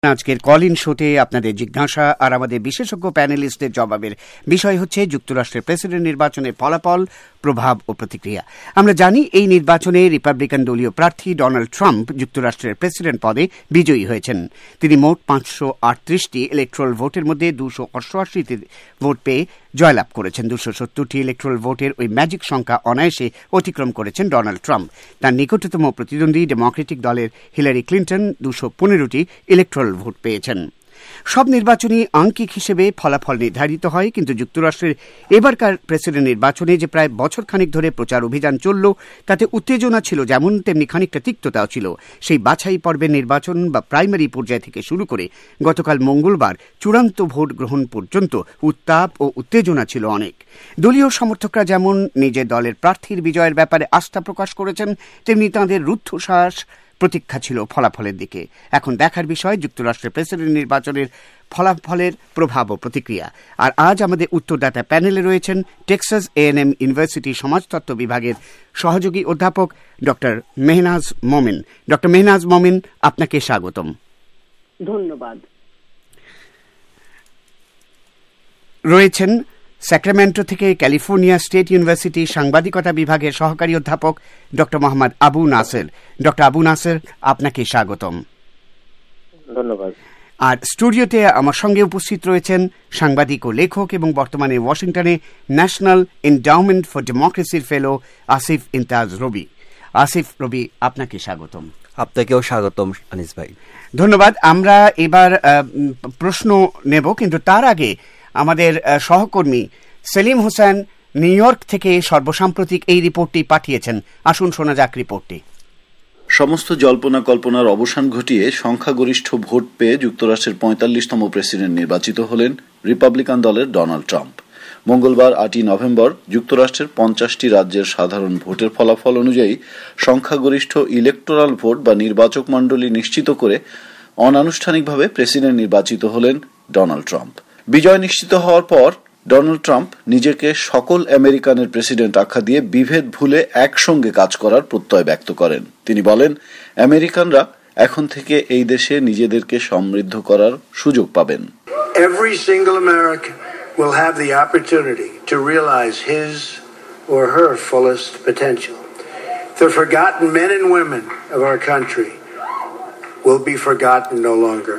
আজকের call in শোতে আপনাদের জিজ্ঞাসা আর আমাদের বিশেষজ্ঞ প্যানেলিস্টদের জবাবের বিষয় হচ্ছে যুক্তরাষ্ট্রের প্রেসিডেন্ট নির্বাচনের ফলাফল, প্রভাব ও প্রতিক্রিয়া। আমরা জানি এই নির্বাচনে রিপাবলিকান দলীয় প্রার্থী ডোনাল্ড ট্রাম্প যুক্তরাষ্ট্রের প্রেসিডেন্ট পদে বিজয়ী হয়েছেন। তিনি মোট 538টি ইলেকট্রাল ভোটের মধ্যে 288টি ভোট পেয়ে জয়লাভ করেছেন। 270টি ইলেকট্রাল ভোটের ওই ম্যাজিক সংখ্যা অনায়াসে অতিক্রম করেছেন ডোনাল্ড ট্রাম্প। তার নিকটতম প্রতিদ্বন্দ্বী ডেমোক্রেটিক দলের হিলারি ক্লিন্টন 215টি ইলেকট্রাল ভোট পেয়েছেন। সব নির্বাচনই আঙ্কিক হিসেবে ফলাফল নির্ধারিত হয়, কিন্তু যুক্তরাষ্ট্রের এবারকার প্রেসিডেন্ট নির্বাচনে যে প্রায় বছর খানিক ধরে প্রচার অভিযান চলল, তাতে উত্তেজনা ছিল যেমন তেমনি খানিকটা তিক্ততাও ছিল। সেই বাছাই পর্বের নির্বাচন বা প্রাইমারি পর্যায় থেকে শুরু করে গতকাল মঙ্গলবার চূড়ান্ত ভোট গ্রহণ পর্যন্ত উত্তাপ ও উত্তেজনা ছিল অনেক। দলীয় সমর্থকরা যেমন নিজের দলের প্রার্থীর বিজয়ের ব্যাপারে আস্থা প্রকাশ করেছেন, তেমনি তাঁদের রুদ্ধশ্বাস প্রতীক্ষা ছিল ফলাফলের দিকে। এখন দেখার বিষয় যুক্তরাষ্ট্রের প্রেসিডেন্ট নির্বাচনের ফলাফলের প্রভাব ও প্রতিক্রিয়া। আর আজ আমাদের উত্তরদাতা প্যানেলে রয়েছেন টেক্সাস A&M ইউনিভার্সিটি সমাজতত্ত্ব বিভাগের সহযোগী অধ্যাপক ডক্টর মেহনাজ মোমিন। ডক্টর মেহনাজ মোমিন, আপনাকে স্বাগতম। ধন্যবাদ। রয়েছেন স্যাক্রামেন্টো থেকে ক্যালিফোর্নিয়া স্টেট ইউনিভার্সিটি সাংবাদিকতা বিভাগের সহকারী অধ্যাপক ডক্টর মোহাম্মদ আবু নাসের। ডক্টর আবু নাসের, আপনাকে স্বাগতম। ধন্যবাদ। আর স্টুডিওতে আমার সঙ্গে উপস্থিত রয়েছেন সাংবাদিক ও লেখক এবং বর্তমানে ওয়াশিংটনে ন্যাশনাল এন্ডাওমেন্ট ফর ডেমোক্রেসির ফেলো আসিফ ইমতাজ রবি। আসিফ রবি, আপনাকে স্বাগতম। আপনাকেও স্বাগতম আনিস ভাই। ধন্যবাদ। আমরা এবার প্রশ্ন নেব, কিন্তু তার আগে আমাদের সহকর্মী সেলিম হোসেন নিউ ইয়র্ক থেকে সর্বসাম্প্রতিক এই রিপোর্টটি পাঠিয়েছেন। আসুন শোনা যাক রিপোর্টটি। সমস্ত জল্পনা কল্পনার অবসান ঘটিয়ে সংখ্যাগরিষ্ঠ ভোট পেয়ে যুক্তরাষ্ট্রের 45তম প্রেসিডেন্ট নির্বাচিত হলেন রিপাবলিকান দলের ডোনাল্ড ট্রাম্প। মঙ্গলবার 8 নভেম্বর যুক্তরাষ্ট্রের 50টি রাজ্যের সাধারণ ভোটের ফলাফল অনুযায়ী সংখ্যাগরিষ্ঠ ইলেকটোরাল ভোট বা নির্বাচক মণ্ডলী নিশ্চিত করে অনানুষ্ঠানিকভাবে প্রেসিডেন্ট নির্বাচিত হলেন ডোনাল্ড ট্রাম্প। বিজয় নিশ্চিত হওয়ার পর ডোনাল্ড ট্রাম্প নিজেকে সকল আমেরিকানের প্রেসিডেন্ট আখ্যা দিয়ে বিভেদ ভুলে একসঙ্গে কাজ করার প্রত্যয় ব্যক্ত করেন। তিনি বলেন, আমেরিকানরা এখন থেকে এই দেশে নিজেদেরকে সমৃদ্ধ করার সুযোগ পাবেন। Every single American will have the opportunity to realize his or her fullest potential. The forgotten men and women of our country will be forgotten no longer.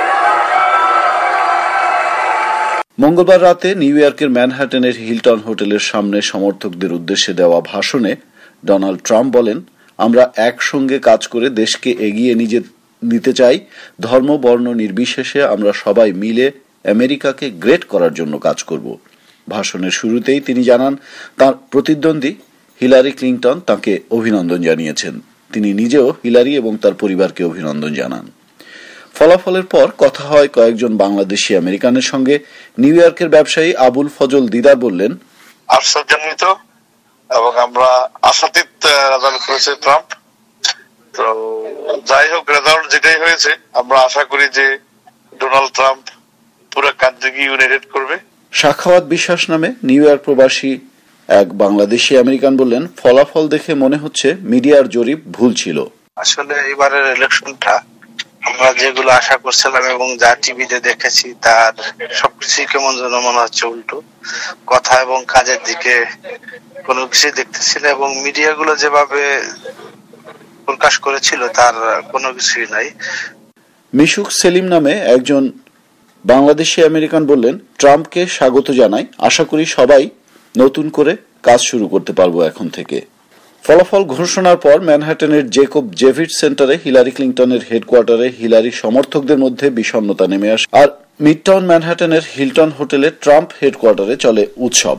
মঙ্গলবার রাতে নিউ ইয়র্কের ম্যানহাটনের হিলটন হোটেলের সামনে সমর্থকদের উদ্দেশ্যে দেওয়া ভাষণে ডোনাল্ড ট্রাম্প বলেন, আমরা একসঙ্গে কাজ করে দেশকে এগিয়ে নিতে চাই। ধর্ম বর্ণ নির্বিশেষে আমরা সবাই মিলে আমেরিকাকে গ্রেট করার জন্য কাজ করব। ভাষণের শুরুতেই তিনি জানান, তার প্রতিদ্বন্দ্বী হিলারি ক্লিন্টন তাকে অভিনন্দন জানিয়েছেন। তিনি নিজেও হিলারি এবং তার পরিবারকে অভিনন্দন জানান। ফলাফলের পর কথা হয় কয়েকজন বাংলাদেশি আমেরিকানের সঙ্গে। নিউ ইয়র্কের ব্যবসায়ী আবুল ফজল দিদার বললেন, আশ্চর্যান্বিত এবং আমরা আশাতীত রেজাল্ট করেছে ট্রাম্প। তো যাই হোক, রেজাল্ট যেটাই হয়েছে, আমরা আশা করি যে ডোনাল্ড ট্রাম্প পুরো কান্ট্রিকে ইউনাইটেড করবে। সাখাওয়াত বিশ্বাস নামে নিউ ইয়র্ক প্রবাসী এক বাংলাদেশি আমেরিকান বললেন, ফলাফল দেখে মনে হচ্ছে মিডিয়ার জরিপ ভুল ছিল। আসলে এবারের ইলেকশনটা আমরা যেগুলো আশা করছিলাম এবং যা টিভিতে দেখেছি তার সবকিছুই কেমন যেন মনে হচ্ছে উল্টো। কথা এবং কাজের দিকে কোনো কিছুই দেখতেছি না, এবং মিডিয়াগুলো যেভাবে প্রকাশ করেছিল তার কোনো কিছুই নাই। মিশুক সেলিম নামে একজন বাংলাদেশি আমেরিকান বললেন, ট্রাম্পকে স্বাগত জানাই, আশা করি সবাই নতুন করে কাজ শুরু করতে পারবো এখন থেকে। ফলাফল ঘোষণার পর ম্যানহাটনের জেকব জেভিট সেন্টারে হিলারি ক্লিন্টনের হেডকোয়ার্টারে হিলারি সমর্থকদের মধ্যে বিষণ্ণতা নেমে আসে। আর মিডটাউন ম্যানহাটনের হিলটন হোটেলে ট্রাম্প হেডকোয়ার্টারে চলে উৎসব।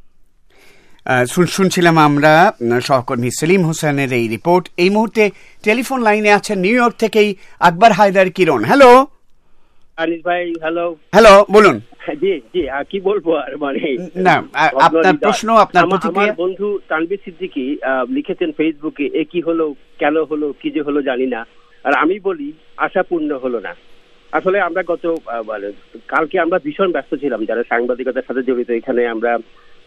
শুনছিলাম আমরা সহকর্মী সেলিম হোসেনের এই রিপোর্ট। এই মুহূর্তে টেলিফোন লাইনে আছেন নিউ ইয়র্ক থেকেই আকবর হায়দার কিরণ। হ্যালো আনিস ভাই। হ্যালো। হ্যালো, বলুন। জি জি, কি বলবো আর, মানে না, আপনার প্রশ্ন, আপনার প্রতিক্রিয়া। আমার বন্ধু তানভীর সিদ্দিকী লিখেছেন ফেসবুকে, এ কি হলো, কেন হলো, কি যে হলো জানি না। আর আমি বলি, আশাপূর্ণ হলো না। আসলে আমরা কালকে আমরা ভীষণ ব্যস্ত ছিলাম যারা সাংবাদিকতার সাথে জড়িত। এখানে আমরা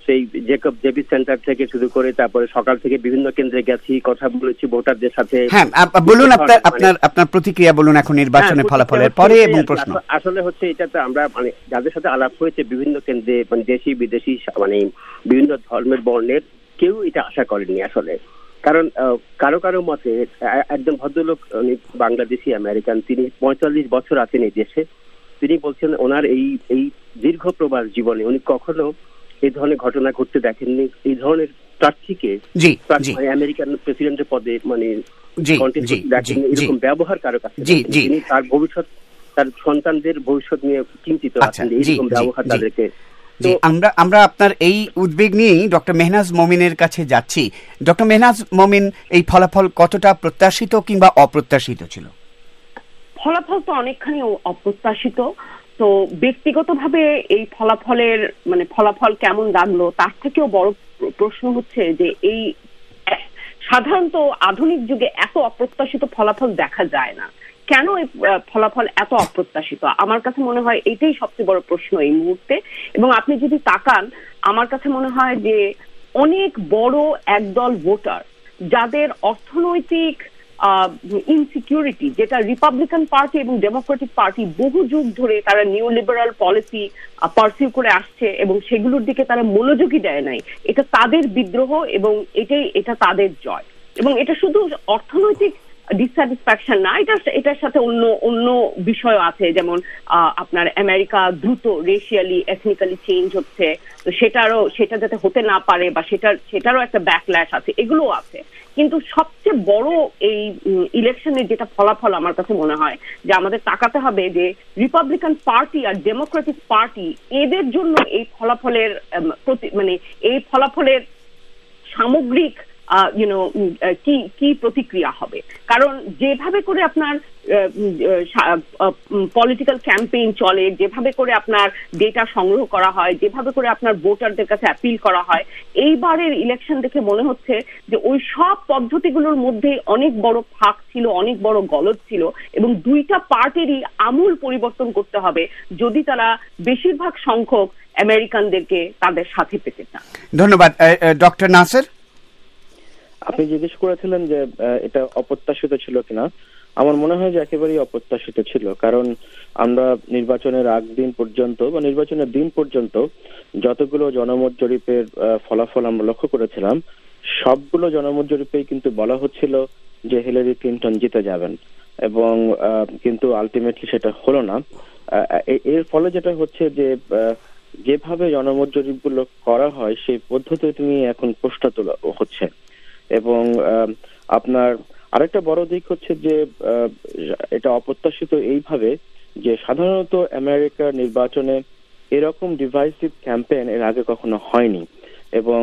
সেই জেকব জেবি সেন্টার থেকে শুরু করে তারপরে সকাল থেকে বিভিন্ন কেন্দ্রে গেছি, কথা বলেছি ভোটারদের সাথে। হ্যাঁ, বলুন আপনার প্রতিক্রিয়া বলুন এখন নির্বাচনের ফলাফলের পরে এবং প্রশ্ন। আসলে হচ্ছে এটা তো আমরা মানে যাদের সাথে আলাপ হয়েছে বিভিন্ন কেন্দ্রে, মানে দেশি বিদেশি মানে বিভিন্ন ধর্মের বর্ণের, কেউ এটা আশা করেনি আসলে। কারণ কারো কারো মতে একজন ভদ্রলোক, উনি বাংলাদেশি আমেরিকান, তিনি 45 বছর আছেন এই দেশে। তিনি বলছেন ওনার এই দীর্ঘ প্রবাস জীবনে উনি কখনো এই ধরনের ঘটনা ঘটতে দেখেননি। এই ধরনের প্রার্থীকে আমেরিকান প্রেসিডেন্টের পদে মানে এরকম ব্যবহার কারো কাছে, তিনি তার ভবিষ্যৎ, তার সন্তানদের ভবিষ্যৎ নিয়ে চিন্তিত আছেন, এইরকম ব্যবহার তাদেরকে। আমরা আপনার এই উদ্বেগ নিয়েই ডক্টর মেহনাজ মমিনের কাছে যাচ্ছি। ডক্টর মেহনাজ মমিন, এই ফলাফল কতটা প্রত্যাশিত কিংবা অপ্রত্যাশিত ছিল? ফলাফল তো অনেকখানি অপ্রত্যাশিত। তো ব্যক্তিগতভাবে এই ফলাফল কেমন লাগলো তার থেকেও বড় প্রশ্ন হচ্ছে যে এই সাধারণত আধুনিক যুগে এত অপ্রত্যাশিত ফলাফল দেখা যায় না। কেন এই ফলাফল এত অপ্রত্যাশিত? আমার কাছে মনে হয় এটাই সবচেয়ে বড় প্রশ্ন এই মুহূর্তে। এবং আপনি যদি তাকান, আমার কাছে মনে হয় যে অনেক বড় একদল ভোটার যাদের অর্থনৈতিক ইনসিকিউরিটি, যেটা রিপাবলিকান পার্টি এবং ডেমোক্রেটিক পার্টি বহু যুগ ধরে তারা নিউ লিবারাল পলিসি পারসিউ করে আসছে এবং সেগুলোর দিকে তারা মনোযোগী দেয় নাই, এটা তাদের বিদ্রোহ এবং এটা তাদের জয়। এবং এটা শুধু অর্থনৈতিক ডিসস্যাটিসফ্যাকশন না, এটার সাথে অন্য বিষয় আছে, যেমন আপনার আমেরিকা দ্রুত রেশিয়ালি এথনিক্যালি চেঞ্জ হচ্ছে, তো সেটা যাতে হতে না পারে বা সেটারও একটা ব্যাকল্যাশ আছে, এগুলো আছে। কিন্তু সবচেয়ে বড় এই ইলেকশনের যেটা ফলাফল আমার কাছে মনে হয় যে আমাদের তাকাতে হবে যে রিপাবলিকান পার্টি আর ডেমোক্রেটিক পার্টি, এদের জন্য এই ফলাফলের সামগ্রিক কি প্রতিক্রিয়া হবে। কারণ যেভাবে করে আপনার পলিটিক্যাল ক্যাম্পেইন চলে, যেভাবে করে আপনার ডেটা সংগ্রহ করা হয়, যেভাবে করে আপনার ভোটারদের কাছে অ্যাপিল করা হয়, এইবারের ইলেকশন দেখে মনে হচ্ছে যে ওই সব পদ্ধতিগুলোর মধ্যে অনেক বড় ফাঁক ছিল, অনেক বড় গলদ ছিল এবং দুইটা পার্টিরই আমূল পরিবর্তন করতে হবে যদি তারা বেশিরভাগ সংখ্যক আমেরিকানদেরকে তাদের সাথে পেতে চান। ধন্যবাদ। ডক্টর নাসের, আপনি জিজ্ঞেস করেছিলেন যে এটা অপ্রত্যাশিত ছিল কিনা। আমার মনে হয় যে একেবারেই অপ্রত্যাশিত ছিল। কারণ আমরা নির্বাচনের আগ দিন পর্যন্ত বা নির্বাচনের দিন পর্যন্ত যতগুলো জনমত জরিপের ফলাফল আমরা লক্ষ্য করেছিলাম, সবগুলো জনমত জরিপেই কিন্তু বলা হচ্ছিল যে হিলারি ক্লিনটন জিতে যাবেন, এবং কিন্তু আলটিমেটলি সেটা হলো না। এর ফলে যেটা হচ্ছে যে যেভাবে জনমত জরিপগুলো করা হয় সেই পদ্ধতি নিয়ে এখন প্রশ্ন তোলা হচ্ছে। এবং আপনার আরেকটা বড় দিক হচ্ছে যে এটা অপ্রত্যাশিত এইভাবে যে সাধারণত আমেরিকার নির্বাচনে এরকম ডিভাইসিভ ক্যাম্পেইন এর আগে কখনো হয়নি, এবং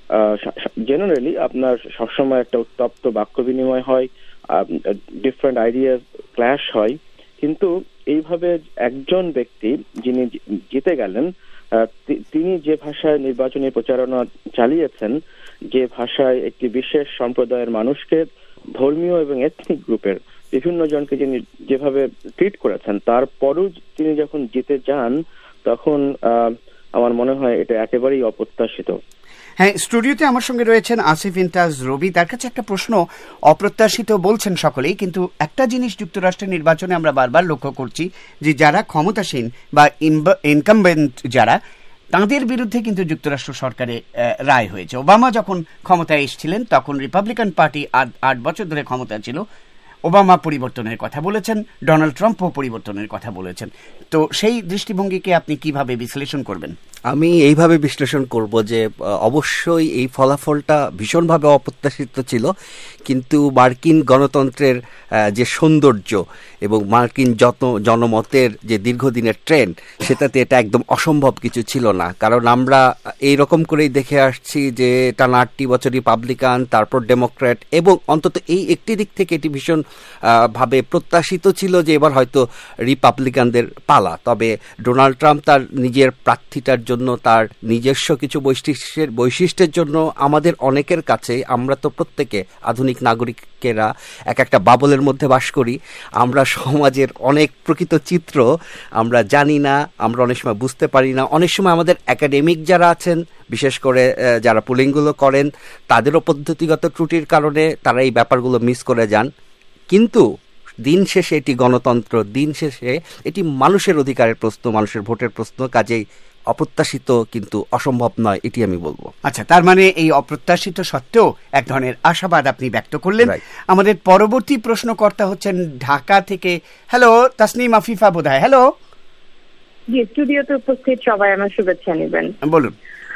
জেনারেলি আপনার সবসময় একটা উত্তপ্ত বাক্য বিনিময় হয়, ডিফারেন্ট আইডিয়া ক্ল্যাশ হয়। কিন্তু এইভাবে একজন ব্যক্তি যিনি জিতে গেলেন, তিনি যে ভাষায় নির্বাচনী প্রচারণা চালিয়েছেন, যে ভাষায় একটি বিশেষ সম্প্রদায়ের মানুষকে, ধর্মীয় এবং এথনিক গ্রুপের বিভিন্ন জনকে যিনি যেভাবে ট্রিট করেছেন, তারপরও তিনি যখন জিতে যান তখন আমার মনে হয় এটা একেবারেই অপ্রত্যাশিত। হ্যাঁ, স্টুডিওতে আমার সঙ্গে রয়েছেন আসিফ ইন্তাজ রবি। তার কাছে একটা প্রশ্ন। অপ্রত্যাশিত বলছেন সকলেই, কিন্তু একটা জিনিস যুক্তরাষ্ট্রের নির্বাচনে আমরা বারবার লক্ষ্য করছি যে যারা ক্ষমতাসীন বা ইনকামবেন্ট যারা, তাঁদের বিরুদ্ধে কিন্তু যুক্তরাষ্ট্র সরকারে রায় হয়েছে। ওবামা যখন ক্ষমতায় এসেছিলেন তখন রিপাবলিকান পার্টি 8 বছর ধরে ক্ষমতা ছিল, ওবামা পরিবর্তনের কথা বলেছেন, ডোনাল্ড ট্রাম্পও পরিবর্তনের কথা বলেছেন। তো সেই দৃষ্টিভঙ্গিকে আপনি কিভাবে বিশ্লেষণ করবেন? আমি এইভাবে বিশ্লেষণ করব যে অবশ্যই এই ফলাফলটা ভীষণভাবে অপ্রত্যাশিত ছিল, কিন্তু মার্কিন গণতন্ত্রের যে সৌন্দর্য এবং মার্কিন জনমতের যে দীর্ঘদিনের ট্রেন্ড, সেটাতে এটা একদম অসম্ভব কিছু ছিল না। কারণ আমরা এই রকম করেই দেখে আসছি যে টানা 8 বছর রিপাবলিকান, তারপর ডেমোক্র্যাট, এবং অন্তত এই একটি দিক থেকে এটি ভীষণ ভাবে প্রত্যাশিত ছিল যে এবার হয়তো রিপাবলিকানদের পালা। তবে ডোনাল্ড ট্রাম্প তার নিজের প্রার্থীটার জন্য, তার নিজস্ব কিছু বৈশিষ্ট্যের জন্য আমাদের অনেকের কাছে, আমরা তো প্রত্যেকে আধুনিক নাগরিকেরা এক একটা বাবলের মধ্যে বাস করি, আমরা সমাজের অনেক প্রকৃত চিত্র আমরা জানি না, আমরা অনেক সময় বুঝতে পারি না। অনেক সময় আমাদের একাডেমিক যারা আছেন, বিশেষ করে যারা পোলিংগুলো করেন, তাদেরও পদ্ধতিগত ত্রুটির কারণে তারা এই ব্যাপারগুলো মিস করে যান। কিন্তু দিন শেষে এটি গণতন্ত্র, দিন শেষে এটি মানুষের অধিকারের প্রশ্ন, মানুষের ভোটের প্রশ্ন, কাজেই অপ্রত্যাশিত কিন্তু অসম্ভব নয়, এটি আমি বলবো। আচ্ছা, তার মানে এই অপ্রত্যাশিত সত্ত্বেও এক ধরনের আশাবাদ আপনি ব্যক্ত করলেন। আমাদের পরবর্তী প্রশ্নকর্তা হচ্ছেন ঢাকা থেকে। হ্যালো, তাসনিম আফিফা বোধহয়। হ্যালো। জি, স্টুডিওতে উপস্থিত সবাই আমার শুভেচ্ছা নেবেন। বলুন।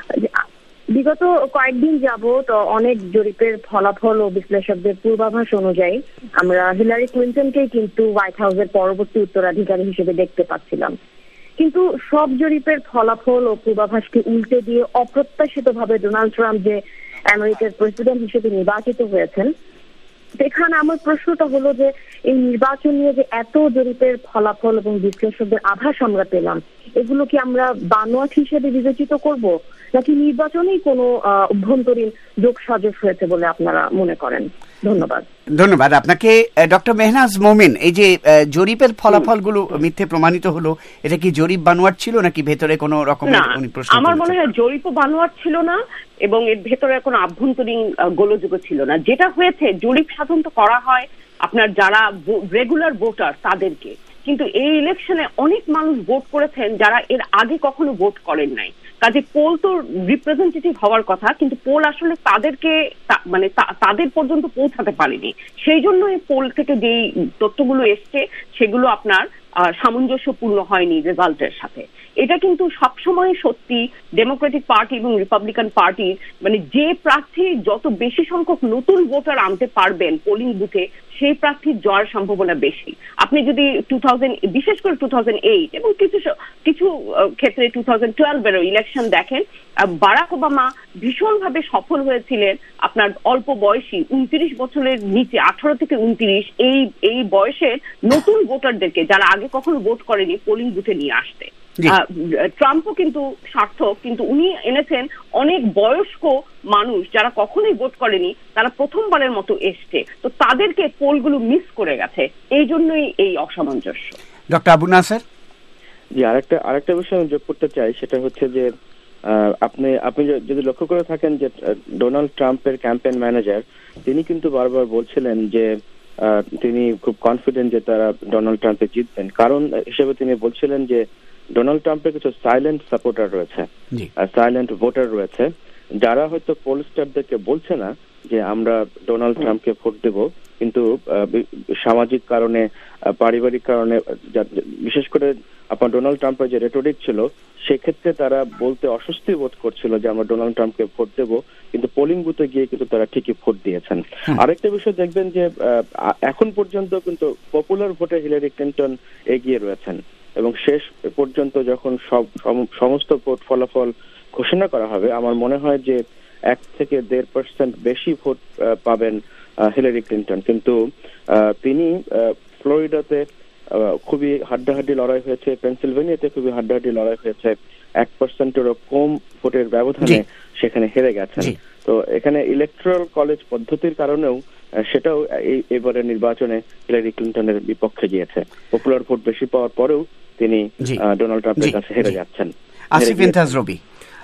বিগত কয়েকদিন যাবত অনেক জরিপের ফলাফল ও বিশ্লেষকদের পূর্বাভাস অনুযায়ী আমরা হিলারি ক্লিনটনকেই কিন্তু হোয়াইট হাউসের পরবর্তী উত্তরাধিকারী হিসেবে দেখতে পাচ্ছিলাম। কিন্তু সব জরিপের ফলাফল ও পূর্বাভাসকে উল্টে দিয়ে অপ্রত্যাশিতভাবে ডোনাল্ড ট্রাম্প যে আমেরিকার প্রেসিডেন্ট হিসেবে নির্বাচিত হয়েছেন, এখানে আমার প্রশ্নটা হলো যে এই নির্বাচন নিয়ে যে এত জরিপের ফলাফল এবং বিশ্লেষকদের আভাস আমরা পেলাম, এগুলো কি আমরা বানোয়াট হিসেবে বিবেচিত করব, নাকি নির্বাচনেই কোনো অভ্যন্তরীণ যোগসাজশ হয়েছে বলে আপনারা মনে করেন? ধন্যবাদ। ধন্যবাদ আপনাকে। ডক্টর মেহনাজ মোমিন, এই যে জরিপের ফলাফলগুলো মিথ্যে প্রমাণিত হলো, এটা কি জরিপ বানোয়াট ছিল নাকি ভেতরে কোনো রকমের? আমার মনে হয় জরিপও বানোয়াট ছিল না এবং এর ভেতরে কোনো আভ্যন্তরীণ গোলযোগ ছিল না। যেটা হয়েছে, জরিপ সাধারণত করা হয় আপনার যারা রেগুলার ভোটার তাদেরকে, কিন্তু এই ইলেকশনে অনেক মানুষ ভোট করেছেন যারা এর আগে কখনো ভোট করেন নাই। কাজে পোল তো রিপ্রেজেন্টেটিভ হওয়ার কথা, কিন্তু পোল আসলে তাদেরকে মানে তাদের পর্যন্ত পৌঁছাতে পারেনি। সেই জন্য এই পোল থেকে যেই তথ্যগুলো এসছে সেগুলো আপনার সামঞ্জস্যপূর্ণ হয়নি রেজাল্টের সাথে। এটা কিন্তু সবসময় সত্যি ডেমোক্রেটিক পার্টি এবং রিপাবলিকান পার্টির, মানে যে প্রার্থী যত বেশি সংখ্যক নতুন ভোটার আনতে পারবেন পোলিং বুথে, সেই প্রার্থীর জয়ের সম্ভাবনা বেশি। আপনি যদি বিশেষ করে 2008 এবং কিছু ক্ষেত্রে 2012 ইলেকশন দেখেন, বারাক ওবামা ভীষণভাবে সফল হয়েছিলেন আপনার অল্প বয়সী 29 বছরের নিচে 18 থেকে 29 এই বয়সের নতুন ভোটারদেরকে, যারা আগে কখনো ভোট করেনি, পোলিং বুথে নিয়ে আসতে। ট্রাম্পও কিন্তু সার্থক, কিন্তু উনি এনেছেন অনেক বয়স্ক মানুষ যারা কখনোই ভোট করেনি, তারা প্রথমবারের মতো এসছে, তো তাদেরকে পোলগুলো মিস করে গেছে, এই জন্যই এই অসামঞ্জস্য। ডক্টর আবু নাসের। জি, আরেকটা বিষয় আমি যোগ করতে চাই, সেটা হচ্ছে যে আপনি যদি লক্ষ্য করে থাকেন যে ডোনাল্ড ট্রাম্পের ক্যাম্পেইন ম্যানেজার, তিনি কিন্তু বারবার বলছিলেন যে তিনি খুব কনফিডেন্ট যে তারা ডোনাল্ড ট্রাম্পে জিতবেন। কারণ হিসেবে তিনি বলছিলেন যে ডোনাল্ড ট্রাম্পের কিছু সাইলেন্ট সাপোর্টার রয়েছে, সাইলেন্ট ভোটার রয়েছে, যারা হয়তো পোলস্টারদেরকে বলছে না যে আমরা ডোনাল্ড ট্রাম্পকে ভোট দেব, কিন্তু সামাজিক কারণে, পারিবারিক কারণে, বিশেষ করে আপনার ডোনাল্ড ট্রাম্পের যে রেটরিক ছিল, সেক্ষেত্রে তারা বলতে অস্বস্তি বোধ করছিল যে আমরা ডোনাল্ড ট্রাম্পকে ভোট দেব, কিন্তু পোলিং বুথে গিয়ে কিন্তু তারা ঠিকই ভোট দিয়েছেন। আরেকটা বিষয় দেখবেন যে এখন পর্যন্ত কিন্তু পপুলার ভোটে হিলারি ক্লিনটন এগিয়ে রয়েছেন, এবং শেষ পর্যন্ত যখন সমস্ত ভোট ফলাফল ঘোষণা করা হবে, আমার মনে হয় যে 1 থেকে 1.5% বেশি ভোট পাবেন হিলারি ক্লিনটন। কিন্তু তিনি ফ্লোরিডাতে খুবই হাড্ডাহাড্ডি লড়াই হয়েছে, পেনসিলভেনিয়াতে খুবই হাড্ডাহাড্ডি লড়াই হয়েছে, 1%-এরও কম ভোটের ব্যবধানে সেখানে হেরে গেছেন। তো এখানে ইলেকট্রাল কলেজ পদ্ধতির কারণেও সেটাও এবারে নির্বাচনে হিলারি ক্লিনটনের বিপক্ষে গিয়েছে। পপুলার ভোট বেশি পাওয়ার পরেও তিনি ডোনাল্ড ট্রাম্পের কাছে হেরে যাচ্ছেন। আসিফ ইমতাজ রবি।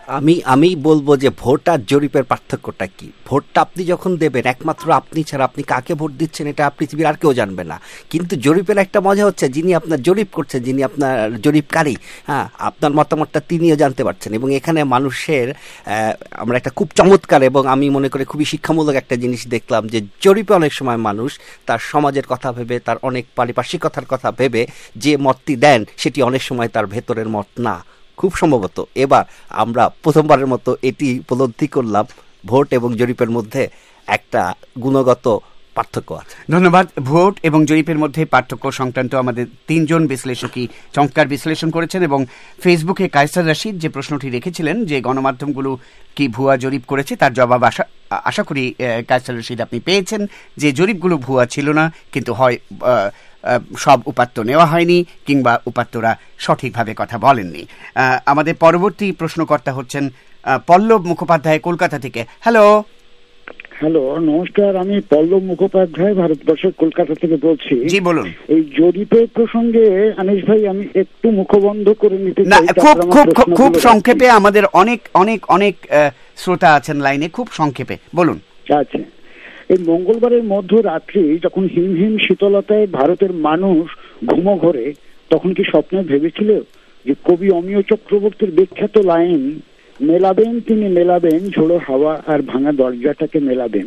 আমি বলবো যে ভোট আর জরিপের পার্থক্যটা কি। ভোটটা আপনি যখন দেবেন, একমাত্র আপনি ছাড়া আপনি কাকে ভোট দিচ্ছেন এটা পৃথিবীর আর কেউ জানবে না। কিন্তু জরিপের একটা মজা হচ্ছে, যিনি আপনার জরিপ করছেন, যিনি আপনার জরিপকারী, আপনার মতামতটা তিনিও জানতে পারছেন। এবং এখানে মানুষের আমরা একটা খুব চমৎকার এবং আমি মনে করি খুবই শিক্ষামূলক একটা জিনিস দেখলাম, যে জরিপে অনেক সময় মানুষ তার সমাজের কথা ভেবে, তার অনেক পারিপার্শ্বিকতার কথা ভেবে যে মতটি দেন, সেটি অনেক সময় তার ভেতরের মত না। খুব সম্ভবত এবার আমরা প্রথমবারের মতো এটি উপলব্ধি করলাম, ভোট এবং জরিপের মধ্যে একটা গুণগত পার্থক্য আছে। ধন্যবাদ। ভোট এবং জরিপের মধ্যে পার্থক্য সংক্রান্ত আমাদের 3 জন বিশ্লেষকই চমৎকার বিশ্লেষণ করেছেন। এবং ফেসবুকে কায়সার রশিদ যে প্রশ্নটি রেখেছিলেন যে গণমাধ্যমগুলো কি ভুয়া জরিপ করেছে, তার জবাব আশা করি কায়সার রশিদ আপনি পেয়েছেন, যে জরিপগুলো ভুয়া ছিল না, কিন্তু হয় সব উপাত্ত নেওয়া হয়নি কিংবা উপাত্তরা সঠিকভাবে কথা বলেননি। আমাদের পরবর্তী প্রশ্নকর্তা হচ্ছেন পল্লব মুখোপাধ্যায় কলকাতা থেকে। হ্যালো নমস্কার, আমি পল্লব মুখোপাধ্যায় ভারতবর্ষের কলকাতা থেকে বলছি। জি বলুন। এই জরিপের প্রসঙ্গে আনিস ভাই আমি একটু মুখবন্ধ করে নিতে চাই। খুব সংক্ষেপে, আমাদের অনেক অনেক অনেক শ্রোতা আছেন লাইনে, খুব সংক্ষেপে বলুন। আচ্ছা, এই মঙ্গলবারের মধ্যরাত্রি যখন হিম হিম শীতলতায় ভারতের মানুষ ঘুমো ঘরে, তখন কি স্বপ্নে ভেবেছিল যে কবি অমিয় চক্রবর্তীর বিখ্যাত লাইন মেলাবেন তিনি মেলাবেন ঝোড়ো হাওয়া আর ভাঙা দরজাটাকে মেলাবেন?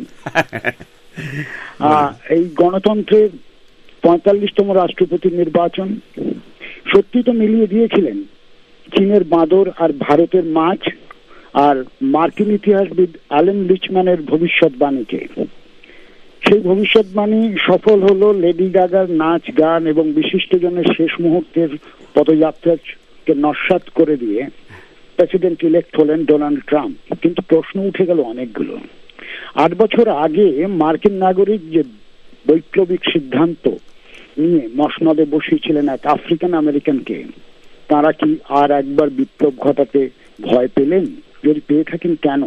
এই গণতন্ত্রের ৪৫তম রাষ্ট্রপতি নির্বাচন সত্যি তো মিলিয়ে দিয়েছিলেন চীনের বাঁদর আর ভারতের মাছ আর মার্কিন ইতিহাসবিদ অ্যালেন লিচম্যানের ভবিষ্যৎবাণীকে। সেই ভবিষ্যৎবাণী সফল হলো লেডি গাগার নাচ গান এবং বিশিষ্টজনের শেষ মুহূর্তের পদযাত্রাকে নস্যাৎ করে দিয়ে প্রেসিডেন্ট ইলেক্ট হলেন ডোনাল্ড ট্রাম্প। কিন্তু প্রশ্ন উঠে গেল অনেকগুলো। ৮ বছর আগে মার্কিন নাগরিক যে বৈপ্লবিক সিদ্ধান্ত নিয়ে মসনদে বসিয়েছিলেন এক আফ্রিকান আমেরিকানকে, তারা কি আর একবার বিপ্লব ঘটাতে ভয় পেলেন? যদি পেয়ে থাকেন কেন?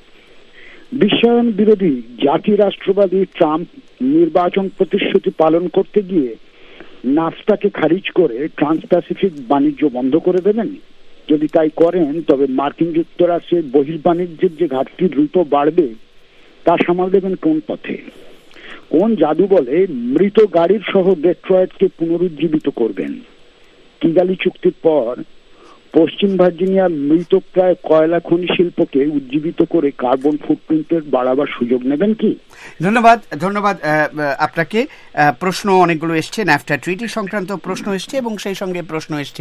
বিশ্বায়ন বিরোধী জাতি রাষ্ট্রবাদী ট্রাম্প নির্বাচন প্রতিশ্রুতি পালন করতে গিয়ে নাফটাকে খারিজ করে ট্রান্স প্যাসিফিক বাণিজ্য বন্ধ করে দেবেন? যদি তাই করেন তবে মার্কিন যুক্তরাষ্ট্রের বহির্বাণিজ্যের যে ঘাটতি দ্রুত বাড়বে তা সামাল দেবেন কোন পথে? কোন জাদু বলে মৃত গাড়ির সহ ডেট্রয়েটকে পুনরুজ্জীবিত করবেন? কিগালি চুক্তির পর পশ্চিম ভার্জিনিয়ার মৃত প্রায় কয়লা খনি শিল্পকে উজ্জীবিত করে কার্বন ফুটপ্রিন্টের বাড়াবার সুযোগ নেবেন কি? ধন্যবাদ আপনাকে। প্রশ্ন অনেকগুলো এসছে, ন্যাফটা ট্রিটি সংক্রান্ত প্রশ্ন এসছে এবং সেই সঙ্গে প্রশ্ন এসছে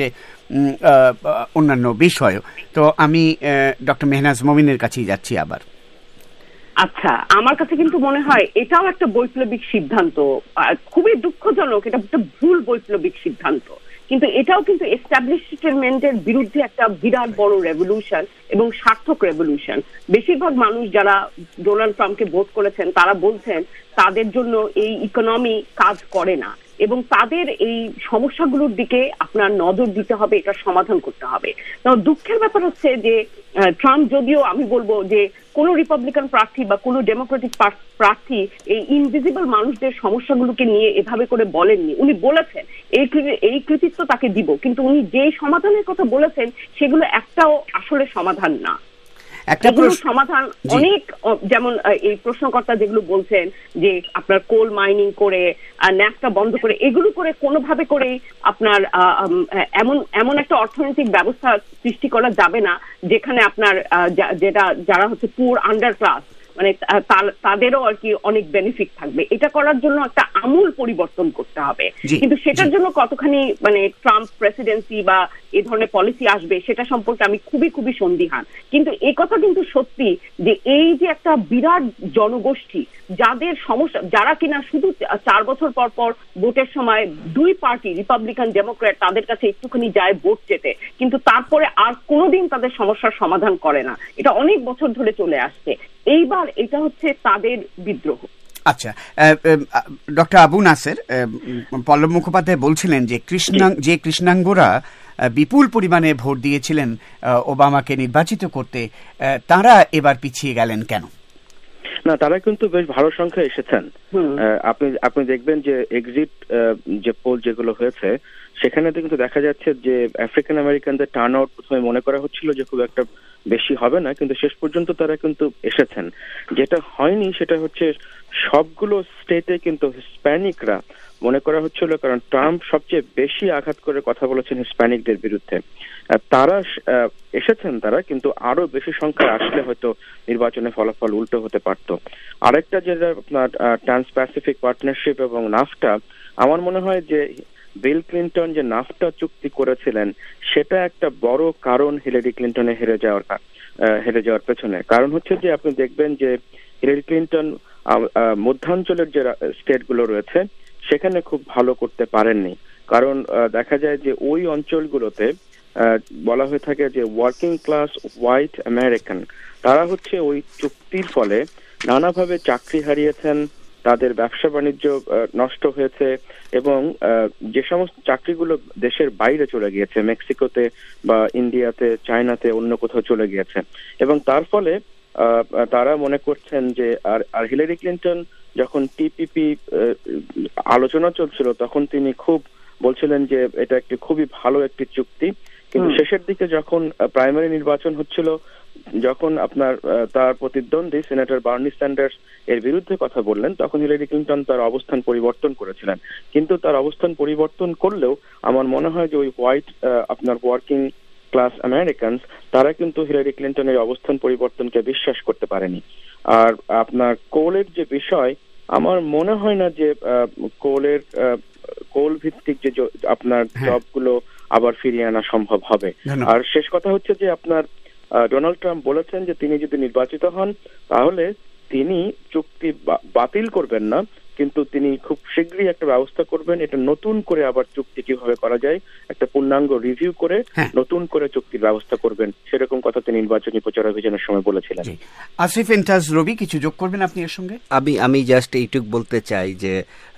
অন্যান্য বিষয়ও। তো আমি ডক্টর মেহনাজ মমিনের কাছেই যাচ্ছি আবার। আচ্ছা, আমার কাছে কিন্তু মনে হয় এটাও একটা বৈপ্লবিক সিদ্ধান্ত। খুবই দুঃখজনক, এটা একটা ভুল বৈপ্লবিক সিদ্ধান্ত, কিন্তু এটাও কিন্তু এস্টাবলিশমেন্টের বিরুদ্ধে একটা বিরাট বড় রেভলিউশন এবং সার্থক রেভলিউশন। বেশিরভাগ মানুষ যারা ডোনাল্ড ট্রাম্পকে ভোট করেছেন তারা বলছেন তাদের জন্য এই ইকোনমি কাজ করে না এবং তাদের এই সমস্যাগুলোর দিকে আপনার নজর দিতে হবে, এটা সমাধান করতে হবে। তো দুঃখের ব্যাপার হচ্ছে যে ট্রাম্প যদিও আমি বলবো যে কোনো রিপাবলিকান প্রার্থী বা কোনো ডেমোক্রেটিক প্রার্থী এই ইনভিজিবল মানুষদের সমস্যাগুলোকে নিয়ে এভাবে করে বলেননি। উনি বলেছেন এই কৃতিত্ব তাকে দিব, কিন্তু উনি যে সমাধানের কথা বলেছেন সেগুলো একটাও আসলে সমাধান না। সমাধান অনেক, যেমন এই প্রশ্নকর্তা যেগুলো বলছেন যে আপনার কোল মাইনিং করে ন্যাফটা বন্ধ করে, এগুলো করে কোনোভাবে করে আপনার এমন একটা অর্থনৈতিক ব্যবস্থা সৃষ্টি করা যাবে না যেখানে আপনার যারা হচ্ছে পুর আন্ডার ক্লাস মানে তাদেরও আর কি অনেক বেনিফিট থাকবে। এটা করার জন্য একটা আমূল পরিবর্তন করতে হবে, কিন্তু সেটার জন্য কতখানি মানে ট্রাম্প প্রেসিডেন্সি বা এই ধরনের পলিসি আসবে সেটা সম্পর্কে আমি খুবই খুবই সন্দিহান। কিন্তু এই কথা কিন্তু সত্যি যে এই যে একটা বিরাট জনগোষ্ঠী যাদের সমস্যা, যারা কিনা শুধু 4 বছর পর পর ভোটের সময় দুই পার্টি রিপাবলিকান ডেমোক্র্যাট তাদের কাছে একটুখানি যায় ভোট চেতে, কিন্তু তারপরে আর কোনোদিন তাদের সমস্যার সমাধান করে না। এটা অনেক বছর ধরে চলে আসছে। এইবার এটা হচ্ছে তাদের বিদ্রোহ। আচ্ছা, ডক্টর আবু নাসের, পল্লব মুখোপাধ্যায় বলছিলেন যে কৃষ্ণাঙ্গরা বিপুল পরিমাণে ভোট দিয়েছিলেন ওবামাকে নির্বাচিত করতে, তারা এবার পিছিয়ে গেলেন কেন? না, তারা কিন্তু বেশ ভালো সংখ্যা এসেছেন। আপনি দেখবেন যে এক্সিট যে পোল যেগুলো হয়েছে সেখানে কিন্তু দেখা যাচ্ছে যে আফ্রিকান আমেরিকানদের টার্ন আউট প্রথমে মনে করা হচ্ছিল যে খুব একটা বেশি হবে না, কিন্তু শেষ পর্যন্ত তারা কিন্তু এসেছেন। যেটা হয়নি সেটা হচ্ছে সবগুলো স্টেটে কিন্তু হিস্প্যানিকরা মনে করা হচ্ছিল, কারণ ট্রাম্প সবচেয়ে বেশি আঘাত করে কথা বলেছেন হিস্প্যানিকদের বিরুদ্ধে। তারা এসেছেন, তারা কিন্তু আরো বেশি সংখ্যা আসলে হয়তো নির্বাচনে ফলাফল উল্টো হতে পারত। আরেকটা যেটা আপনার ট্রান্স প্যাসিফিক পার্টনারশিপ এবং নাফটা, আমার মনে হয় যে বিল ক্লিন্টন যে নাফটা চুক্তি করেছিলেন সেটা একটা বড় কারণ হিলারি ক্লিন্টনে হেরে যাওয়ার পেছনে। কারণ হচ্ছে যে আপনি দেখবেন যে হিলারি ক্লিন্টন মধ্যাঞ্চলের যে স্টেটগুলো রয়েছে সেখানে খুব ভালো করতে পারেননি, কারণ দেখা যায় যে ওই অঞ্চলগুলোতে বলা হয়ে থাকে যে ওয়ার্কিং ক্লাস হোয়াইট আমেরিকান, তারা হচ্ছে ওই চুক্তির ফলে নানাভাবে চাকরি হারিয়েছেন, তাদের ব্যবসা বাণিজ্য নষ্ট হয়েছে এবং যে সমস্ত চাকরিগুলো দেশের বাইরে চলে গিয়েছে, মেক্সিকোতে বা ইন্ডিয়াতে, চায়নাতে, অন্য কোথাও চলে গিয়েছে, এবং তার ফলে তারা মনে করছেন যে আর হিলারি ক্লিন্টন যখন টিপিপি আলোচনা চলছিল তখন তিনি খুব বলছিলেন যে এটা একটি খুবই ভালো একটি চুক্তি, কিন্তু শেষের দিকে যখন প্রাইমারি নির্বাচন হচ্ছিল, যখন আপনার তার প্রতিদ্বন্দ্বী সেনেটর বার্নি স্যান্ডার্স এর বিরুদ্ধে কথা বললেন, তখন হিলারি ক্লিন্টন তার অবস্থান পরিবর্তন করেছিলেন। কিন্তু তার অবস্থান পরিবর্তন করলেও আমার মনে হয় যে ওই হোয়াইট আপনার ওয়ার্কিং ক্লাস আমেরিকানস তারা কিন্তু হিলারি ক্লিন্টনের অবস্থান পরিবর্তনকে বিশ্বাস করতে পারেনি। আর আপনার কোলের যে বিষয়, আমার মনে হয় না যে কোল ভিত্তিক যে আপনার জবগুলো আবার ফিরিয়ে আনা সম্ভব হবে। আর শেষ কথা হচ্ছে যে আপনার ডোনাল্ড ট্রাম্প বলেছেন যে তিনি যদি নির্বাচিত হন তাহলে তিনি চুক্তি বাতিল করবেন না, কিন্তু তিনি খুব শীঘ্রই একটা ব্যবস্থা করবেন, এটা নতুন করে আবার চুক্তি কিভাবে করা যায় একটা পূর্ণাঙ্গ রিভিউ করে নতুন করে চুক্তির ব্যবস্থা করবেন, সেরকম কথা তিনি নির্বাচনী প্রচার অভিযানের সময় বলেছিলেন। আসিফ ইন্টাজ রবি, কিছু যোগ করবেন আপনি এর সঙ্গে? আমি জাস্ট এইটুক বলতে চাই যে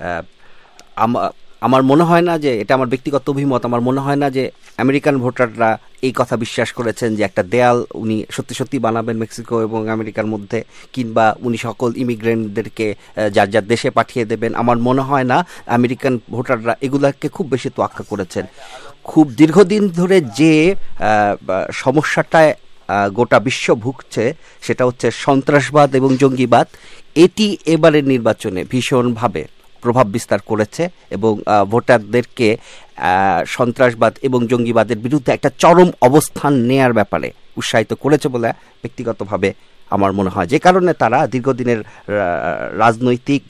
আমার মনে হয় না যে, এটা আমার ব্যক্তিগত অভিমত, আমার মনে হয় না যে আমেরিকান ভোটাররা এই কথা বিশ্বাস করেছেন যে একটা দেয়াল উনি সত্যি সত্যি বানাবেন মেক্সিকো এবং আমেরিকার মধ্যে, কিংবা উনি সকল ইমিগ্রেন্টদেরকে যার যার দেশে পাঠিয়ে দেবেন। আমার মনে হয় না আমেরিকান ভোটাররা এগুলাকে খুব বেশি তোয়াক্কা করেছেন। খুব দীর্ঘদিন ধরে যে সমস্যাটায় গোটা বিশ্ব ভুগছে সেটা হচ্ছে সন্ত্রাসবাদ এবং জঙ্গিবাদ। এটি এবারের নির্বাচনে ভীষণভাবে প্রভাব বিস্তার করেছে এবং ভোটারদেরকে সন্ত্রাসবাদ এবং জঙ্গিবাদের বিরুদ্ধে একটা চরম অবস্থান নেয়ার ব্যাপারে উৎসাহিত করেছে বলে ব্যক্তিগতভাবে আমার মনে হয়, যে কারণে তারা দীর্ঘদিনের রাজনৈতিক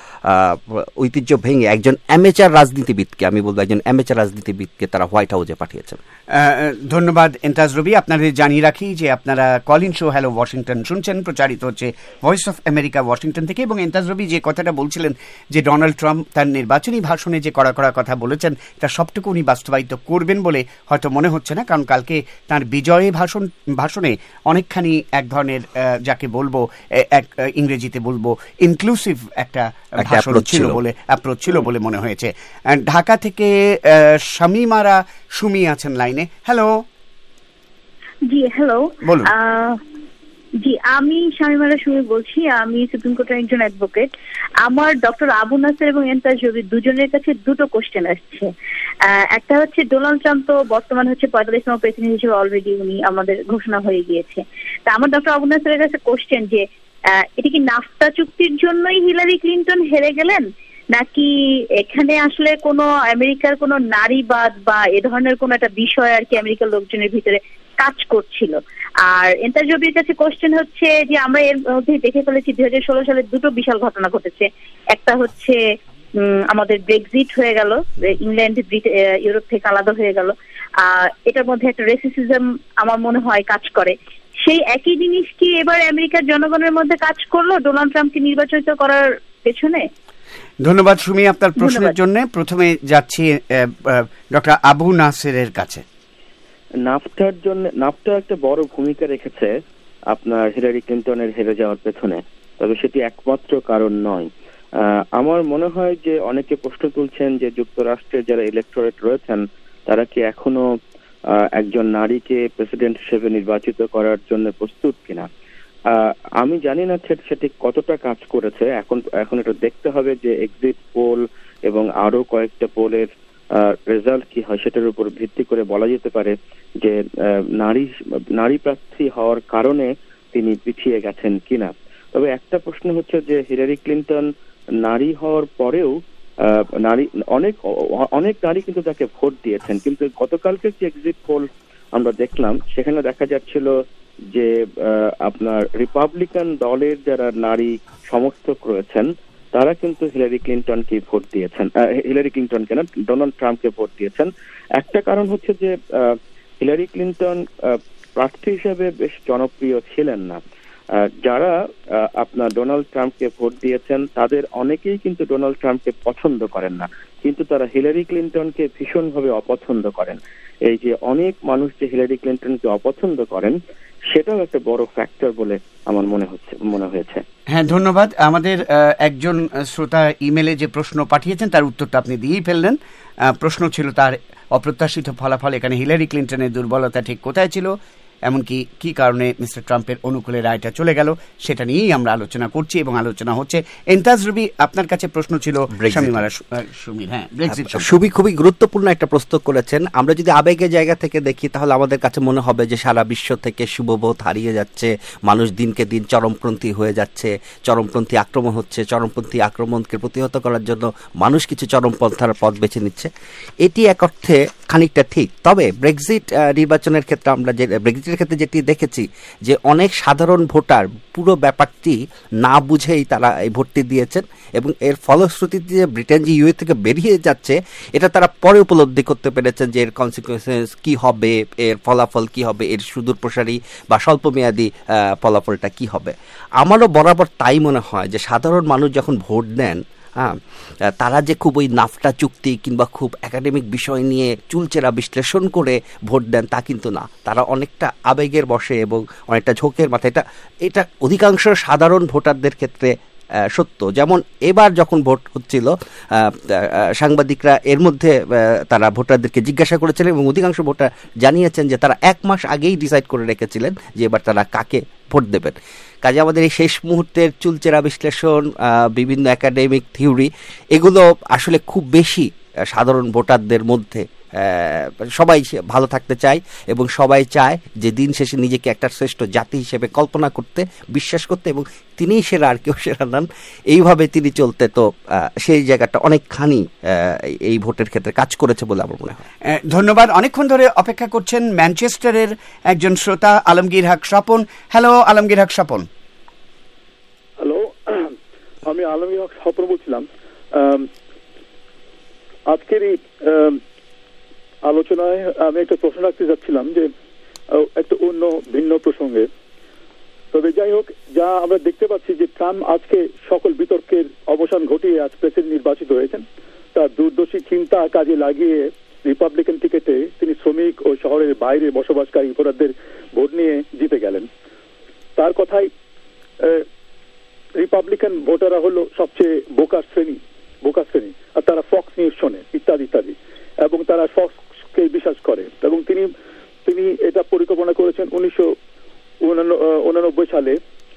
ঐতিহ্য ভেঙে একজন অ্যামেচার রাজনীতিবিদকে, আমি বলবো একজন অ্যামেচার রাজনীতিবিদকে তারা হোয়াইট হাউসে পাঠিয়েছেন। ধন্যবাদ এন্টাজ রবি। আপনাদের জানিয়ে রাখি যে আপনারা কলিন শো হ্যালো ওয়াশিংটন শুনছেন, প্রচারিত হচ্ছে ভয়েস অফ আমেরিকা ওয়াশিংটন থেকে। এবং এন্টাজ রবি যে কথাটা বলছিলেন যে ডোনাল্ড ট্রাম্প তার নির্বাচনী ভাষণে যে কড়া কথা বলেছেন তা সবটুকু উনি বাস্তবায়িত করবেন বলে হয়তো মনে হচ্ছে না, কারণ কালকে তার বিজয়ে ভাষণে অনেকখানি এক ধরনের যাকে বলবো ইংরেজিতে বলবো ইনক্লুসিভ একটা ভাষণ অ্যাপ্রোচ ছিল বলে মনে হয়েছে। ঢাকা থেকে শামিমারা সুমি আছেন লাইনে। হ্যালো। জি হ্যালো, বলুন। জি, আমি শামিমারা সুমি বলছি, আমি সুপ্রিম কোর্টের একজন অ্যাডভোকেট। আমার ডক্টর আবু নাসের এবং এন্তাজ রবি দুজনের কাছে দুটো কোশ্চেন আসছে। একটা হচ্ছে ডোনাল্ড ট্রাম্প তো বর্তমান হচ্ছে 45তম প্রেসিডেন্ট হিসেবে অলরেডি উনি আমাদের ঘোষণা হয়ে গিয়েছে। তা আমার ডক্টর আবু নাসের কাছে কোশ্চেন যে এটা কি নাফতা চুক্তির জন্যই হিলারি ক্লিন্টন হেরে গেলেন, নাকি এখানে আসলে কোনো আমেরিকার কোনো নারীবাদ বা এ ধরনের কোনো একটা বিষয় আর কি আমেরিকার লোকজনের ভিতরে কাজ করছিল? আর এন্টারজবির কাছে কোশ্চেন হচ্ছে যে আমরা এর মধ্যে দেখে ফেলেছি 2016 সালে দুটো বিশাল ঘটনা ঘটেছে। একটা হচ্ছে আমাদের ব্রেক্সিট হয়ে গেল, ইংল্যান্ড ইউরোপ থেকে আলাদা হয়ে গেল। এটার মধ্যে একটা রেসিসিজম আমার মনে হয় কাজ করে। সেই একই জিনিস কি এবার আমেরিকার জনগণের মধ্যে কাজ করলো ডোনাল্ড ট্রাম্পকে নির্বাচিত করার পেছনে? ধন্যবাদ সুমি আপনার প্রশ্নের জন্য। প্রথমে যাচ্ছি ডক্টর আবু নাসেরের কাছে। নাফটা একটা বড় ভূমিকা রেখেছে আপনার হিলারি ক্লিন্টনের হেরে যাওয়ার পেছনে, তবে সেটি একমাত্র কারণ নয়। আমার মনে হয় যে অনেকে প্রশ্ন তুলছেন যে যুক্তরাষ্ট্রের যারা ইলেকটোরেট রয়েছেন তারা কি এখনো একজন নারীকে প্রেসিডেন্ট হিসেবে নির্বাচিত করার জন্য প্রস্তুত কিনা। আমি জানি না সেটি কতটা কাজ করেছে। এখন এটা দেখতে হবে যে এক্সিট পোল এবং আরো কয়েকটা পোলের রেজাল্ট কি হয়, সেটার উপর ভিত্তি করে বলা যেতে পারে যে নারী প্রার্থী হওয়ার কারণে তিনি পিছিয়ে গেছেন কিনা। তবে একটা প্রশ্ন হচ্ছে যে হিলারি ক্লিন্টন নারী হওয়ার পরেও অনেক নারী কিন্তু তাকে ভোট দিয়েছেন, কিন্তু গতকালকে যে এক্সিট পোল আমরা দেখলাম সেখানে দেখা যাচ্ছিল যে আপনার রিপাবলিকান দলের যারা নারী সমর্থক রয়েছেন তারা কিন্তু হিলারি ক্লিন্টনকে ভোট দিয়েছেন, হিলারি ক্লিন্টনকে না, ডোনাল্ড ট্রাম্পকে ভোট দিয়েছেন। একটা কারণ হচ্ছে যে হিলারি ক্লিন্টন প্রার্থী হিসেবে বেশ জনপ্রিয় ছিলেন না। যারা আপনার ডোনাল্ড ট্রাম্পকে ভোট দিয়েছেন তাদের অনেকেই কিন্তু ডোনাল্ড ট্রাম্পকে পছন্দ করেন না, কিন্তু তারা হিলারি ক্লিন্টনকে ভীষণভাবে অপছন্দ করেন। এই যে অনেক মানুষ যে হিলারি ক্লিন্টনকে অপছন্দ করেন সেটাও একটা বড় ফ্যাক্টর বলে আমার মনে হয়েছে। হ্যাঁ, ধন্যবাদ। আমাদের একজন শ্রোতা ইমেলে যে প্রশ্ন পাঠিয়েছেন তার উত্তরটা আপনি দিয়েই ফেললেন। প্রশ্ন ছিল তার অপ্রত্যাশিত ফলাফল এখানে হিলারি ক্লিন্টনের দুর্বলতা ঠিক কোথায় ছিল, এমনকি কি কারণে মিস্টার ট্রাম্পের অনুকূলে রায়টা চলে গেল, সেটা নিয়েই আমরা আলোচনা করছি এবং আলোচনা হচ্ছে। এন্তাজ রবি, আপনার কাছে প্রশ্ন ছিল সুবি খুবই গুরুত্বপূর্ণ একটা প্রশ্ন করেছেন। আমরা যদি আবেগের জায়গা থেকে দেখি তাহলে আমাদের কাছে মনে হবে যে সারা বিশ্ব থেকে শুভবোধ হারিয়ে যাচ্ছে, মানুষ দিনকে দিন চরমপন্থী হয়ে যাচ্ছে, চরমপন্থী আক্রমণ হচ্ছে, চরমপন্থী আক্রমণকে প্রতিহত করার জন্য মানুষ কিছু চরমপন্থার পথ বেছে নিচ্ছে। এটি এক অর্থে খানিকটা ঠিক। তবে ব্রেক্সিট নির্বাচনের ক্ষেত্রে আমরা ব্রেক্সিটের ক্ষেত্রে যেটি দেখেছি যে অনেক সাধারণ ভোটার পুরো ব্যাপারটি না বুঝেই তারা এই ভোটটি দিয়েছেন এবং এর ফলশ্রুতিতে যে ব্রিটেন যে ইউএ থেকে বেরিয়ে যাচ্ছে এটা তারা পরে উপলব্ধি করতে পেরেছেন যে এর কনসিকুয়েন্সেস কি হবে, এর ফলাফল কি হবে, এর সুদূর প্রসারী বা স্বল্পমেয়াদী ফলাফলটা কি হবে। আমারও বরাবর তাই মনে হয় যে সাধারণ মানুষ যখন ভোট দেন তারা যে খুব ওই নাফটা চুক্তি কিংবা খুব একাডেমিক বিষয় নিয়ে চুলচেরা বিশ্লেষণ করে ভোট দেন তা কিন্তু না, তারা অনেকটা আবেগের বশে এবং অনেকটা ঝোঁকের মাথায় এটা অধিকাংশ সাধারণ ভোটারদের ক্ষেত্রে সত্য। যেমন এবার যখন ভোট হচ্ছিল সাংবাদিকরা এর মধ্যে তারা ভোটারদেরকে জিজ্ঞাসা করেছিলেন এবং অধিকাংশ ভোটার জানিয়েছেন যে তারা 1 মাস আগেই ডিসাইড করে রেখেছিলেন যে এবার তারা কাকে ভোট দেবেন। কাজে আমাদের এই শেষ মুহূর্তের চুলচেরা বিশ্লেষণ, বিভিন্ন একাডেমিক থিওরি, এগুলো আসলে খুব বেশি সাধারণ ভোটারদের মধ্যে সবাই ভালো থাকতে চায় এবং সবাই চায় যে দিন শেষে নিজেকে একটা শ্রেষ্ঠ জাতি হিসেবে কল্পনা করতে, বিশ্বাস করতে এবং তিনিই সেরা আর কেউ সেরা নন, এইভাবে তিনি চলতে। তো সেই জায়গাটা অনেকখানি এই ভোটের ক্ষেত্রে কাজ করেছে বলে আমার মনে হয়। ধন্যবাদ। অনেকক্ষণ ধরে অপেক্ষা করছেন ম্যানচেস্টারের একজন শ্রোতা আলমগীর হক স্বপন। হ্যালো আলমগীর হক স্বপন। হ্যালো, আমি আলমগীর হক স্বপন বলছিলাম। আজকের এই আলোচনায় আমি একটা প্রশ্ন রাখতে যাচ্ছিলাম যে একটা অন্য ভিন্ন প্রসঙ্গে। তবে যাই হোক, যা আমরা দেখতে পাচ্ছি যে ট্রাম্প আজকে সকল বিতর্কের অবসান ঘটিয়ে আজ প্রেসিডেন্ট নির্বাচিত হয়েছেন। তার দূরদর্শী চিন্তা কাজে লাগিয়ে রিপাবলিকান টিকেটে তিনি শ্রমিক ও শহরের বাইরে বসবাসকারী ভোটারদের ভোট নিয়ে জিতে গেলেন। তার কথাই রিপাবলিকান ভোটাররা হলো সবচেয়ে বোকা শ্রেণী, আর তারা ফক্স নিউজ শোনে ইত্যাদি ইত্যাদি, এবং তারা ফক্সকে বিশ্বাস করে। এবং তিনি এটা পরিকল্পনা করেছেন 1989 সালে।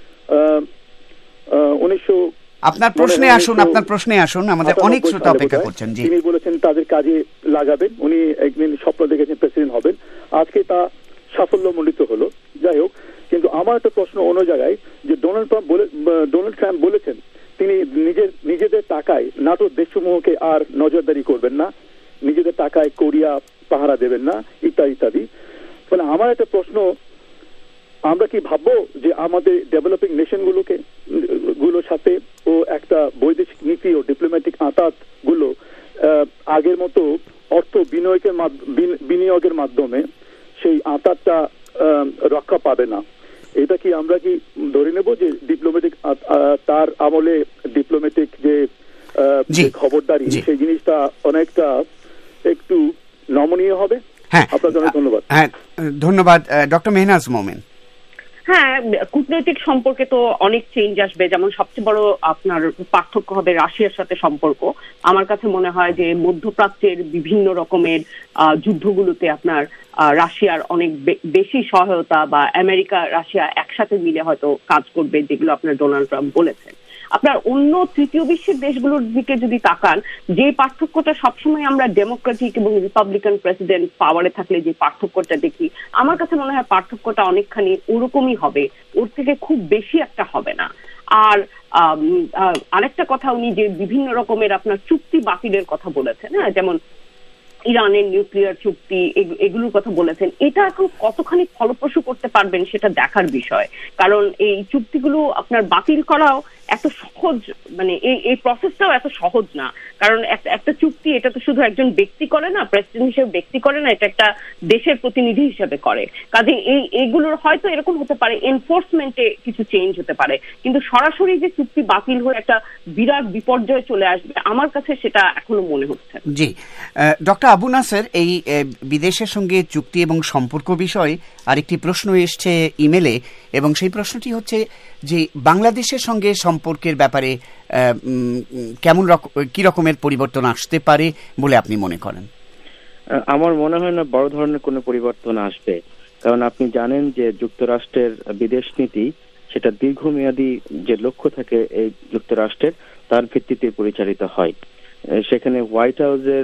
আপনার প্রশ্নে আসুন, আমাদের অনেক শ্রোতা অপেক্ষা করছেন। তিনি বলেছেন তাদের কাজে লাগাবেন, উনি একদিন স্বপ্ন দেখেছেন প্রেসিডেন্ট হবেন, আজকে তা সাফল্যমণ্ডিত হলো। যাই হোক, কিন্তু আমার একটা প্রশ্ন অন্য জায়গায়, যে ডোনাল্ড ট্রাম্প বলেছেন তিনি নিজেদের টাকায় নাটো দেশসমূহকে আর নজরদারি করবেন না, নিজেদের টাকায় কোরিয়া পাহারা দেবেন না, ইত্যাদি ইত্যাদি। মানে আমার একটা প্রশ্ন, আমরা কি ভাববো যে আমাদের ডেভেলপিং নেশনগুলোর সাথে ও একটা বৈদেশিক নীতি ও ডিপ্লোম্যাটিক আঁতাত গুলো আগের মতো অর্থ বিনিয়োগের মাধ্যমে সেই আঁতাতটা রক্ষা পাবে না? এটা কি আমরা কি ধরে নেব যে ডিপ্লোম্যাটিক তার আমলে ডিপ্লোম্যাটিক যে খবরদারি সেই জিনিসটা অনেকটা একটু নমনীয় হবে? আপনাকে অনেক ধন্যবাদ। ধন্যবাদ ডক্টর মেহনাজ মোমেন। হ্যাঁ, কূটনৈতিক সম্পর্কে তো অনেক চেঞ্জ আসবে। যেমন সবচেয়ে বড় আপনার পার্থক্য হবে রাশিয়ার সাথে সম্পর্ক। আমার কাছে মনে হয় যে মধ্যপ্রাচ্যের বিভিন্ন রকমের যুদ্ধগুলোতে আপনার রাশিয়ার অনেক বেশি সহায়তা, বা আমেরিকা রাশিয়া একসাথে মিলে হয়তো কাজ করবে, যেগুলো আপনার ডোনাল্ড ট্রাম্প বলেছেন। আপনার অন্য তৃতীয় বিশ্বের দেশগুলোর দিকে যদি তাকান, যে পার্থক্যটা সবসময় আমরা ডেমোক্রেটিক এবং রিপাবলিকান প্রেসিডেন্ট পাওয়ারে থাকলে যে পার্থক্যটা দেখি, আমার কাছে মনে হয় পার্থক্যটা অনেকখানি ওরকমই হবে, ওর থেকে খুব বেশি একটা হবে না। আর আরেকটা কথা, উনি যে বিভিন্ন রকমের আপনার চুক্তি বাতিলের কথা বলেছেন, হ্যাঁ, যেমন ইরানের নিউক্লিয়ার চুক্তি, এগুলোর কথা বলেছেন, এটা এখন কতখানি ফলপ্রসূ করতে পারবেন সেটা দেখার বিষয়। কারণ এই চুক্তিগুলো আপনার বাতিল করাও এত সহজ, মানে এই প্রসেসটাও এত সহজ না। কারণ একটা চুক্তি এটা তো শুধু একজন ব্যক্তি করে না, প্রেসিডেন্ট হিসেবে ব্যক্তি করে না, এটা একটা দেশের প্রতিনিধি হিসেবে করে। কাজে এইগুলোর হয়তো এরকম হতে পারে এনফোর্সমেন্টে কিছু চেঞ্জ হতে পারে, কিন্তু সরাসরি যে চুক্তি বাতিল হয়ে একটা বিরাট বিপর্যয় চলে আসবে আমার কাছে সেটা এখনো মনে হচ্ছে। জি, ডক্টর আবু নাসের, এই বিদেশের সঙ্গে চুক্তি এবং সম্পর্ক বিষয়ে আরেকটি প্রশ্ন এসছে ইমেলে, এবং সেই প্রশ্নটি হচ্ছে যে বাংলাদেশের সঙ্গে সম্পর্কের ব্যাপারে কি রকমের পরিবর্তন আসতে পারে বলে আপনি মনে করেন? আমার মনে হয় না বড় ধরনের কোনো পরিবর্তন আসবে, কারণ আপনি জানেন যে যুক্তরাষ্ট্রের বিদেশ নীতি সেটা দীর্ঘমেয়াদী যে লক্ষ্য থাকে এই যুক্তরাষ্ট্রের, তার ভিত্তিতে পরিচালিত হয়। সেখানে হোয়াইট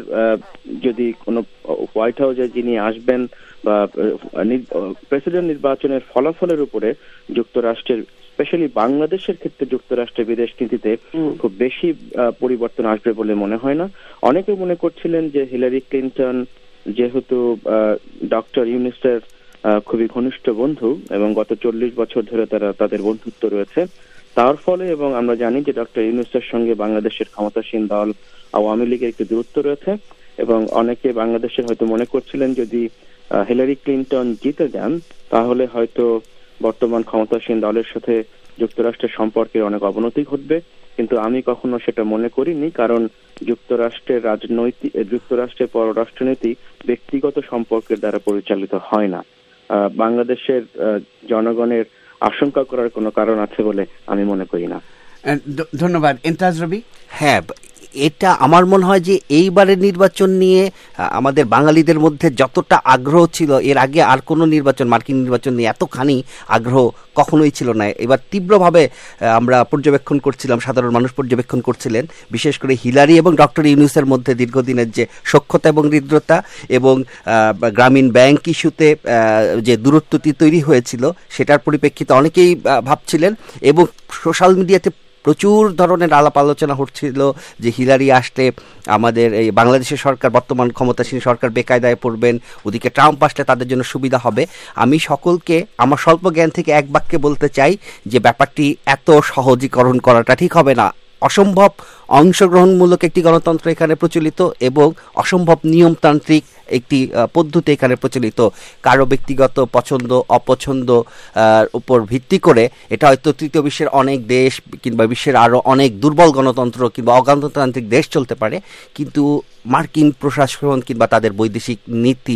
হাউসে যিনি আসবেন বা প্রেসিডেন্ট নির্বাচনের ফলাফলের উপরে যুক্তরাষ্ট্রের, স্পেশালি বাংলাদেশের ক্ষেত্রে যুক্তরাষ্ট্রের বিদেশ নীতিতে খুব বেশি পরিবর্তন আসবে বলে মনে হয় না। অনেকে মনে করছিলেন যে হিলারি ক্লিন্টন যেহেতু ডক্টর ইউনূসের খুবই ঘনিষ্ঠ বন্ধু এবং গত 40 বছর ধরে তাদের বন্ধুত্ব রয়েছে, তার ফলে, এবং আমরা জানি যে ডক্টর ইউনূসের সঙ্গে বাংলাদেশের ক্ষমতাসীন দল আওয়ামী লীগের একটি দূরত্ব রয়েছে, এবং অনেকে বাংলাদেশের হয়তো মনে করছিলেন যদি হিলারি ক্লিন্টন জিতে যান তাহলে হয়তো বর্তমান ক্ষমতাসীন দলের সাথে যুক্তরাষ্ট্রের সম্পর্কের অনেক অবনতি ঘটবে। কিন্তু আমি কখনো সেটা মনে করিনি, কারণ যুক্তরাষ্ট্রের পররাষ্ট্রনীতি ব্যক্তিগত সম্পর্কের দ্বারা পরিচালিত হয় না। বাংলাদেশের জনগণের আশঙ্কা করার কোনো কারণ আছে বলে আমি মনে করি না। ধন্যবাদ। ইমতাজ রবি? হ্যাঁ, এটা আমার মনে হয় যে এইবারের নির্বাচন নিয়ে আমাদের বাঙালিদের মধ্যে যতটা আগ্রহ ছিল এর আগে আর কোনো নির্বাচন, মার্কিন নির্বাচন নিয়ে এতখানি আগ্রহ কখনোই ছিল না। এবার তীব্রভাবে আমরা পর্যবেক্ষণ করছিলাম, সাধারণ মানুষ পর্যবেক্ষণ করছিলেন, বিশেষ করে হিলারি এবং ডক্টর ইউনূসের মধ্যে দীর্ঘদিনের যে সখ্যতা এবং হৃদ্রতা, এবং গ্রামীণ ব্যাংক ইস্যুতে যে দূরত্বটি তৈরি হয়েছিল সেটার পরিপ্রেক্ষিতে অনেকেই ভাবছিলেন, এবং সোশ্যাল মিডিয়াতে প্রচুর ধরনের আলাপ আলোচনা হচ্ছিল যে হিলারি আসলে আমাদের এই বাংলাদেশের সরকার, বর্তমান ক্ষমতাসীন সরকার বেকায়দায় পড়বেন, ওদিকে ট্রাম্প আসলে তাদের জন্য সুবিধা হবে। আমি সকলকে আমার স্বল্প জ্ঞান থেকে এক বাক্যে বলতে চাই যে ব্যাপারটি এত সহজীকরণ করাটা ঠিক হবে না। অসম্ভব অংশগ্রহণমূলক একটি গণতন্ত্র এখানে প্রচলিত, এবং অসম্ভব নিয়মতান্ত্রিক একটি পদ্ধতি এখানে প্রচলিত। কারো ব্যক্তিগত পছন্দ অপছন্দ উপর ভিত্তি করে এটা হয়তো তৃতীয় বিশ্বের অনেক দেশ কিংবা বিশ্বের আরও অনেক দুর্বল গণতন্ত্র কিংবা অগণতান্ত্রিক দেশ চলতে পারে, কিন্তু মার্কিন প্রশাসন কিংবা তাদের বৈদেশিক নীতি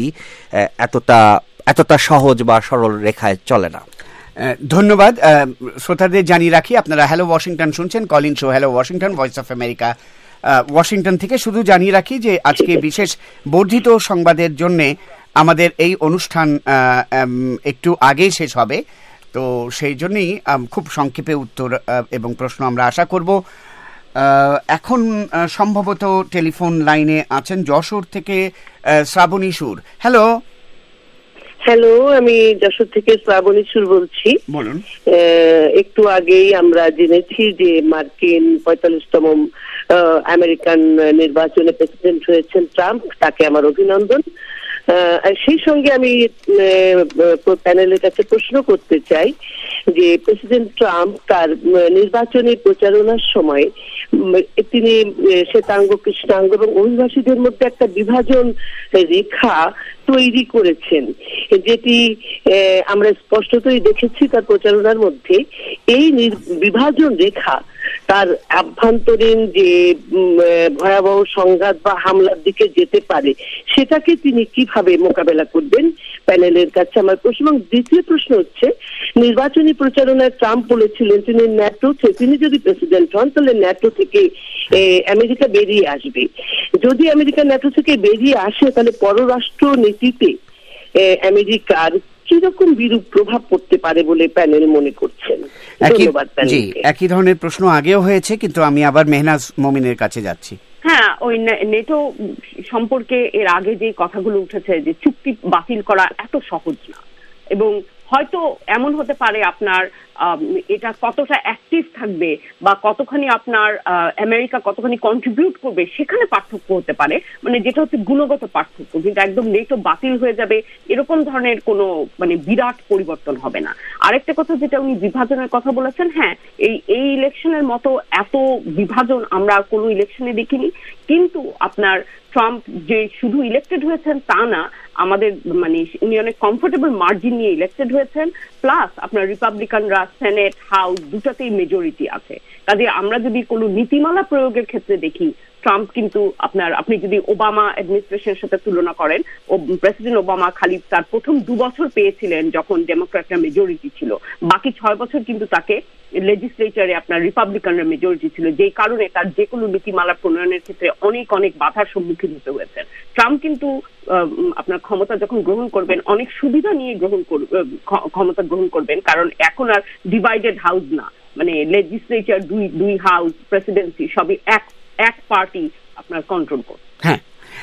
এতটা সহজ বা সরল রেখায় চলে না। ধন্যবাদ। শ্রোতাদের জানিয়ে রাখি, আপনারা হ্যালো ওয়াশিংটন শুনছেন, call in show Hello Washington, Voice of America Washington থেকে। শুধু জানিয়ে রাখি যে আজকে বিশেষ বর্ধিত সংবাদের জন্য আমাদের এই অনুষ্ঠান একটু আগেই শেষ হবে, তো সেই জন্যই খুব সংক্ষেপে উত্তর এবং প্রশ্ন আমরা আশা করব। এখন সম্ভবত টেলিফোন লাইনে আছেন যশোর থেকে শ্রাবণী সুর। হ্যালো। হ্যালো, আমি যশোর থেকে শ্রাবণী সুর বলছি। বলুন। একটু আগেই আমরা জেনেছি যে মার্কিন 45তম আমেরিকান নির্বাচনে প্রেসিডেন্ট হয়েছেন ট্রাম্প, তাকে আমার অভিনন্দন। সেই সঙ্গে আমি প্যানেলের কাছে প্রশ্ন করতে চাই যে প্রেসিডেন্ট ট্রাম্প তার নির্বাচনী প্রচারণার সময় তিনি শ্বেতাঙ্গ কৃষ্ণাঙ্গ এবং অভিবাসীদের মধ্যে একটা বিভাজন রেখা তৈরি করেছেন, যেটি আমরা স্পষ্টতই দেখেছি তার প্রচারণার মধ্যে। এই বিভাজন রেখা তার আভ্যন্তরীণ যে ভয়াবহ সংঘাত বা হামলার দিকে যেতে পারে, সেটাকে তিনি কিভাবে মোকাবেলা করবেন, প্যানেলের কাছে আমার প্রশ্ন। এবং দ্বিতীয় প্রশ্ন হচ্ছে, নির্বাচনী প্রচারণায় ট্রাম্প বলেছিলেন তিনি যদি প্রেসিডেন্ট হন তাহলে ন্যাটো থেকে আমেরিকা বেরিয়ে আসবে। যদি আমেরিকা ন্যাটো থেকে বেরিয়ে আসে তাহলে পররাষ্ট্র নীতিতে আমেরিকার কিরকম বিরূপ প্রভাব পড়তে পারে বলে প্যানেল মনে করছেন? ধন্যবাদ। জি, একই ধরনের প্রশ্ন আগেও হয়েছে, কিন্তু আমি আবার মেহনাজ মমিনের কাছে যাচ্ছি। হ্যাঁ, ওই নেটো সম্পর্কে এর আগে যে কথাগুলো উঠেছে যে চুক্তি বাতিল করা এত সহজ না, এবং হয়তো এমন হতে পারে আপনার এটা কতটা অ্যাক্টিভ থাকবে বা কতখানি আপনার আমেরিকা কতখানি কন্ট্রিবিউট করবে সেখানে পার্থক্য হতে পারে, মানে যেটা হচ্ছে গুণগত পার্থক্য, কিন্তু একদম নেটো বাতিল হয়ে যাবে এরকম ধরনের কোনো মানে বিরাট পরিবর্তন হবে না। আরেকটা কথা যেটা উনি বিভাজনের কথা বলেছেন, হ্যাঁ এই ইলেকশনের মতো এত বিভাজন আমরা কোনো ইলেকশনে দেখিনি, কিন্তু আপনার ট্রাম্প যে শুধু ইলেক্টেড হয়েছেন তা না, আমাদের মানে উনি অনেক কমফোর্টেবল মার্জিন নিয়ে ইলেক্টেড হয়েছেন, প্লাস আপনার রিপাবলিকানরা সেনেট হাউস দুটাতেই মেজরিটি আছে। কাজে আমরা যদি কোনো নীতিমালা প্রয়োগের ক্ষেত্রে দেখি, ট্রাম্প কিন্তু আপনি যদি ওবামা অ্যাডমিনিস্ট্রেশনের সাথে তুলনা করেন, প্রেসিডেন্ট ওবামা খালি তার প্রথম 2 বছর পেয়েছিলেন যখন ডেমোক্র্যাটরা মেজরিটি ছিল, বাকি 6 বছর কিন্তু তাকে লেজিসলেচারে আপনার রিপাবলিকানরা মেজরিটি ছিল, যেই কারণে তার যে কোনো নীতিমালা প্রণয়নের ক্ষেত্রে অনেক অনেক বাধার সম্মুখীন হতে হয়েছেন। ট্রাম্প কিন্তু আপনার ক্ষমতা যখন গ্রহণ করবেন অনেক সুবিধা নিয়ে ক্ষমতা গ্রহণ করবেন, কারণ এখন আর ডিভাইডেড হাউস না, মানে লেজিসলেচার দুই হাউস, প্রেসিডেন্সি সবই এক পার্টি আপনার কন্ট্রোল করবে। হ্যাঁ,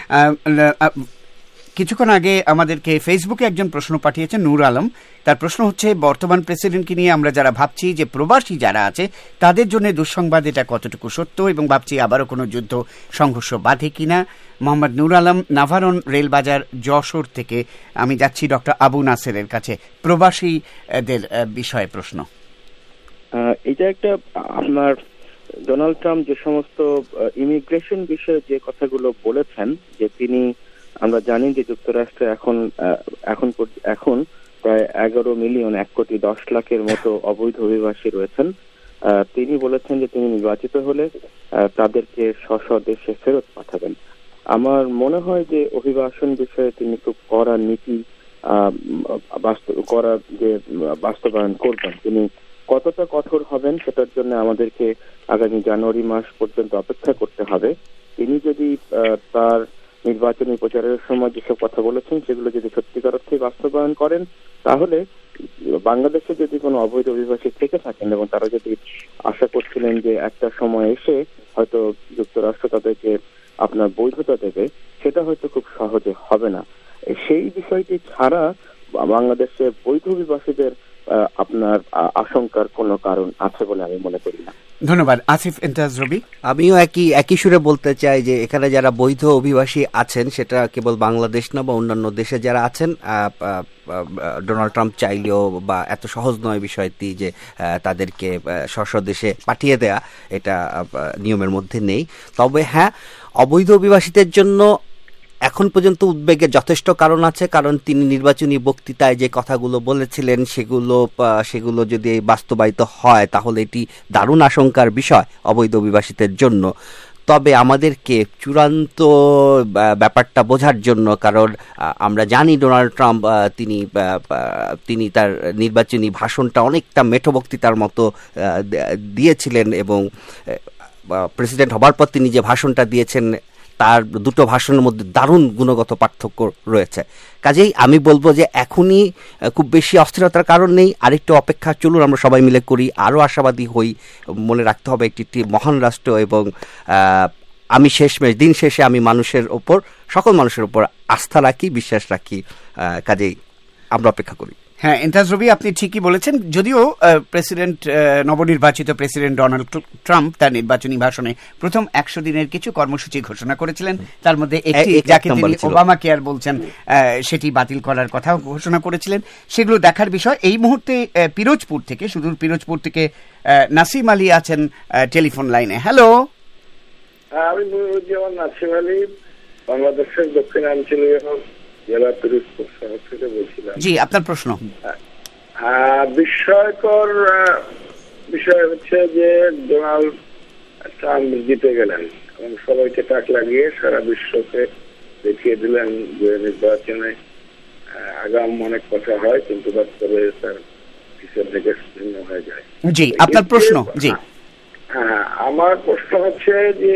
কিছুক্ষণ আগে আমাদেরকে ফেসবুকে একজন প্রশ্ন পাঠিয়েছেন, নূর আলম। তার প্রশ্ন হচ্ছে, বর্তমান প্রেসিডেন্টকে নিয়ে আমরা যারা ভাবছি যে প্রবাসী যারা আছে তাদের জন্য দুঃসংবাদ, এটা কতটুকু সত্য, এবং ভাবছি আবারও কোনো যুদ্ধ সংঘর্ষ বাধে কিনা। মোহাম্মদ নূর আলম, নাভারন রেলবাজার, যশোর থেকে। আমি যাচ্ছি ডক্টর আবু নাসেরের কাছে, প্রবাসীদের বিষয়ে প্রশ্ন। এটা একটা আপনার ডোনাল্ড ট্রাম্প যে সমস্ত ইমিগ্রেশন বিষয়ে যে কথাগুলো বলেছেন, যে তিনি, আমরা জানি যে যুক্তরাষ্ট্রে এখন প্রায় 11 মিলিয়ন 1 কোটি 10 লাখের মতো অবৈধ অভিবাসী রয়েছেন। তিনি বলেছেন যে তিনি নির্বাচিত হলে তাদেরকে স্ব দেশে ফেরত পাঠাবেন। আমার মনে হয় যে অভিবাসন বিষয়ে তিনি খুব কড়া নীতি বাস্তবায়ন করবেন। তিনি কতটা কঠোর হবেন সেটার জন্য আমাদেরকে আগামী জানুয়ারি মাস পর্যন্ত অপেক্ষা করতে হবে। তিনি যদি তার নির্বাচনী প্রচারের সময় যেসব কথা বলেছেন সেগুলো যদি সত্যিকার অর্থে বাস্তবায়ন করেন, তাহলে বাংলাদেশে যদি কোনো অবৈধ অভিবাসী থেকে থাকেন এবং তারা যদি আশা করছিলেন যে একটা সময় এসে হয়তো যুক্তরাষ্ট্র তাদেরকে আপনার বৈধতা দেবে, সেটা হয়তো খুব সহজে হবে না। সেই বিষয়টি ছাড়া বাংলাদেশে বৈধ অভিবাসীদের আপনার আশঙ্কার কোনো কারণ আছে বলে আমি মনে করি না। ধন্যবাদ। আসিফ ইমতিয়াজ রবি। আমিও একই সুরে বলতে চাই যে এখানে যারা বৈধ অভিবাসী আছেন সেটা কেবল বাংলাদেশ না, বা অন্যান্য দেশে যারা আছেন, ডোনাল্ড ট্রাম্প চাইলেও বা এত সহজ নয় বিষয়টি যে তাদেরকে স্ব দেশে পাঠিয়ে দেয়া, এটা নিয়মের মধ্যে নেই। তবে হ্যাঁ, অবৈধ অভিবাসীদের জন্য এখন পর্যন্ত উদ্বেগের যথেষ্ট কারণ আছে, কারণ তিনি নির্বাচনী বক্তৃতায় যে কথাগুলো বলেছিলেন সেগুলো যদি বাস্তবায়িত হয় তাহলে এটি দারুণ আশঙ্কার বিষয় অবৈধ অভিবাসীদের জন্য। তবে আমাদেরকে চূড়ান্ত ব্যাপারটা বোঝার জন্য, কারণ আমরা জানি ডোনাল্ড ট্রাম্প তিনি তার নির্বাচনী ভাষণটা অনেকটা মেঠো বক্তৃতার মতো দিয়েছিলেন, এবং প্রেসিডেন্ট হবার পর তিনি যে ভাষণটা দিয়েছেন তার দুটো ভাষণের মধ্যে দারুণ গুণগত পার্থক্য রয়েছে। কাজেই আমি বলবো যে এখনই খুব বেশি অস্থিরতার কারণ নেই, আরেকটু অপেক্ষা চলুন, আমরা সবাই মিলে করি, আরও আশাবাদী হই। মনে রাখতে হবে একটি মহান রাষ্ট্র, এবং আমি দিন শেষে আমি সকল মানুষের ওপর আস্থা রাখি, বিশ্বাস রাখি। কাজেই আমরা অপেক্ষা করি। হ্যাঁ, ইমতিয়াজ রবি, আপনি ঠিকই বলেছেন। যদিও নবনির্বাচিত প্রেসিডেন্ট ডোনাল্ড ট্রাম্প তার নির্বাচনী ভাষণে প্রথম 100 দিনের কিছু কর্মসূচি ঘোষণা করেছিলেন, তার মধ্যে একটি, যাকে তিনি ওবামা কেয়ার বলছেন, সেটি বাতিল করার কথাও ঘোষণা করেছিলেন। সেগুলো দেখার বিষয়। এই মুহূর্তে সুদূর পিরোজপুর থেকে নাসিম আলী আছেন টেলিফোন লাইনে। হ্যালো। আমি নুরুজ্জামান নাসিম আলী, বাংলাদেশের দক্ষিণাঞ্চলীয় জেলা পিরোজপুর শহর থেকে বলছিলাম। জি, আপনার প্রশ্ন। বিস্ময়কর বিষয় হচ্ছে যে ডোনাল্ড ট্রাম্প জিতে গেলেন এবং সবাইকে তাক লাগিয়ে সারা বিশ্বকে দেখিয়ে দিলেন যে নির্বাচনে আগাম অনেক কথা হয়, কিন্তু বাস্তবে তার হিসেব থেকে ভিন্ন হয়ে যায়। জি, আপনার প্রশ্ন। জি, হ্যাঁ, আমার প্রশ্ন হচ্ছে যে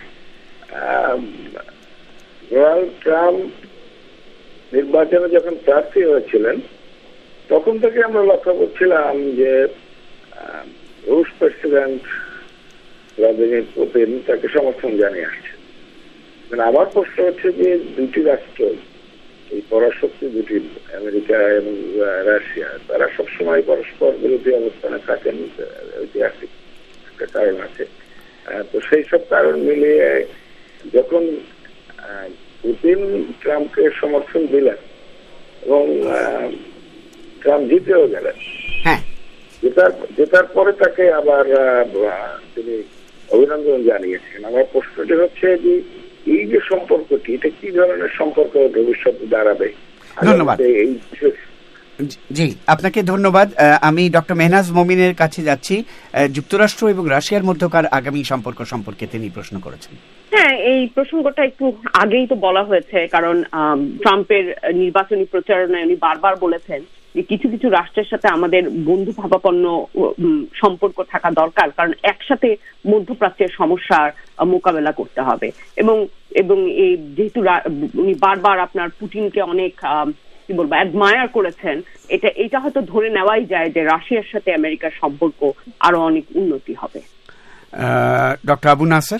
ডোনাল্ড ট্রাম্প নির্বাচনে যখন প্রার্থী হয়েছিলেন তখন থেকে আমরা লক্ষ্য করছিলাম যে রুশ প্রেসিডেন্ট ভ্লাদিমির পুতিন তাকে সমর্থন জানিয়ে আসছেন। আমার প্রশ্ন হচ্ছে যে দুটি রাষ্ট্র, এই পরাশক্তি দুটি, আমেরিকা এবং রাশিয়া, তারা সময় পরস্পর বিরোধী অবস্থানে থাকেন, ঐতিহাসিক একটা কারণ আছে। তো সেই সব কারণ মিলিয়ে যখন পুতিন ট্রাম্পকে সমর্থন দিলেন এবং ট্রাম্প জিতেও গেলেন, জেতার পরে তাকে আবার তিনি অভিনন্দন জানিয়েছেন। আমার প্রশ্নটি হচ্ছে যে এই যে সম্পর্কটি, এটা কি ধরনের সম্পর্ক ভবিষ্যতে দাঁড়াবে? ধন্যবাদ। জি, আপনাকে ধন্যবাদ। আমি ডক্টর মেহনাজ মমিনের কাছে যাচ্ছি। যুক্তরাষ্ট্র এবং রাশিয়ার মধ্যকার আগামী সম্পর্ক সম্পর্কে তিনি প্রশ্ন করেছেন। হ্যাঁ, এই প্রসঙ্গটা একটু আগেই তো বলা হয়েছে, কারণ ট্রাম্পের নির্বাচনী প্রচারণায় উনি বারবার বলেছেন যে কিছু কিছু রাষ্ট্রের সাথে আমাদের বন্ধু ভাবাপন্ন সম্পর্ক থাকা দরকার, কারণ একসাথে মধ্যপ্রাচ্যের সমস্যার মোকাবেলা করতে হবে। এবং এই যেহেতু উনি বারবার আপনার পুতিনকে অনেক কি বলবো অ্যাডমায়ার করেছেন, এটা হয়তো ধরে নেওয়াই যায় যে রাশিয়ার সাথে আমেরিকার সম্পর্ক আরো অনেক উন্নতি হবে। ডক্টর আবু নাসের?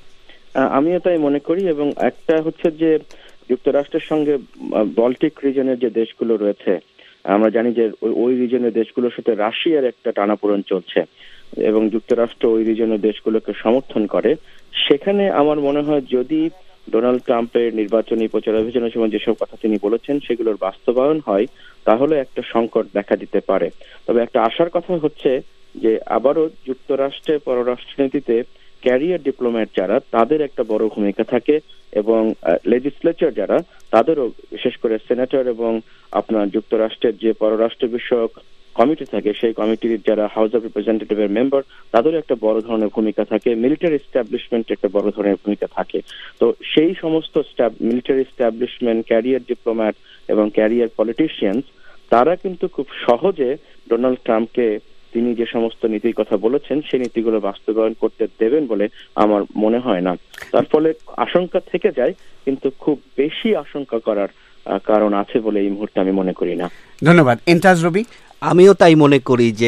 আমিও তাই মনে করি, এবং একটা হচ্ছে যে যুক্তরাষ্ট্রের সঙ্গে বল্টিক রিজনের যে দেশগুলো রয়েছে, আমরা জানি যে ওই রিজনের দেশগুলোর সাথে রাশিয়ার একটা টানাপোড়েন চলছে এবং যুক্তরাষ্ট্র ওই রিজনের দেশগুলোকে সমর্থন করে। সেখানে আমার মনে হয় যদি ডোনাল্ড ট্রাম্পের নির্বাচনী প্রচারাভিযানের সময় যেসব কথা তিনি বলেছেন সেগুলোর বাস্তবায়ন হয়, তাহলে একটা সংকট দেখা দিতে পারে। তবে একটা আশার কথা হচ্ছে যে আবারও যুক্তরাষ্ট্রের পররাষ্ট্রনীতিতে ক্যারিয়ার ডিপ্লোম্যাট যারা, তাদের একটা বড় ভূমিকা থাকে, এবং লেজিসলেচার যারা, তাদেরও, বিশেষ করে সেনেটর এবং আপনার যুক্তরাষ্ট্রের যে পররাষ্ট্র বিষয়ক কমিটি থাকে, সেই কমিটির যারা হাউস অফ রিপ্রেজেন্টেটিভের মেম্বার, তাদেরও একটা বড় ধরনের ভূমিকা থাকে। মিলিটারি এস্টাবলিশমেন্ট একটা বড় ধরনের ভূমিকা থাকে। তো সেই সমস্ত মিলিটারি এস্টাবলিশমেন্ট, ক্যারিয়ার ডিপ্লোম্যাট এবং ক্যারিয়ার পলিটিশিয়ানস, তারা কিন্তু খুব সহজে ডোনাল্ড ট্রাম্পকে তিনি যে সমস্ত নীতির কথা বলেছেন সেই নীতিগুলো বাস্তবায়ন করতে দেবেন বলে আমার মনে হয় না। তার ফলে আশঙ্কা থেকে যায়, কিন্তু খুব বেশি আশঙ্কা করার কারণ আছে বলে এই মুহূর্তে আমি মনে করি না। ধন্যবাদ। ইন্টাজ রবি? আমিও তাই মনে করি যে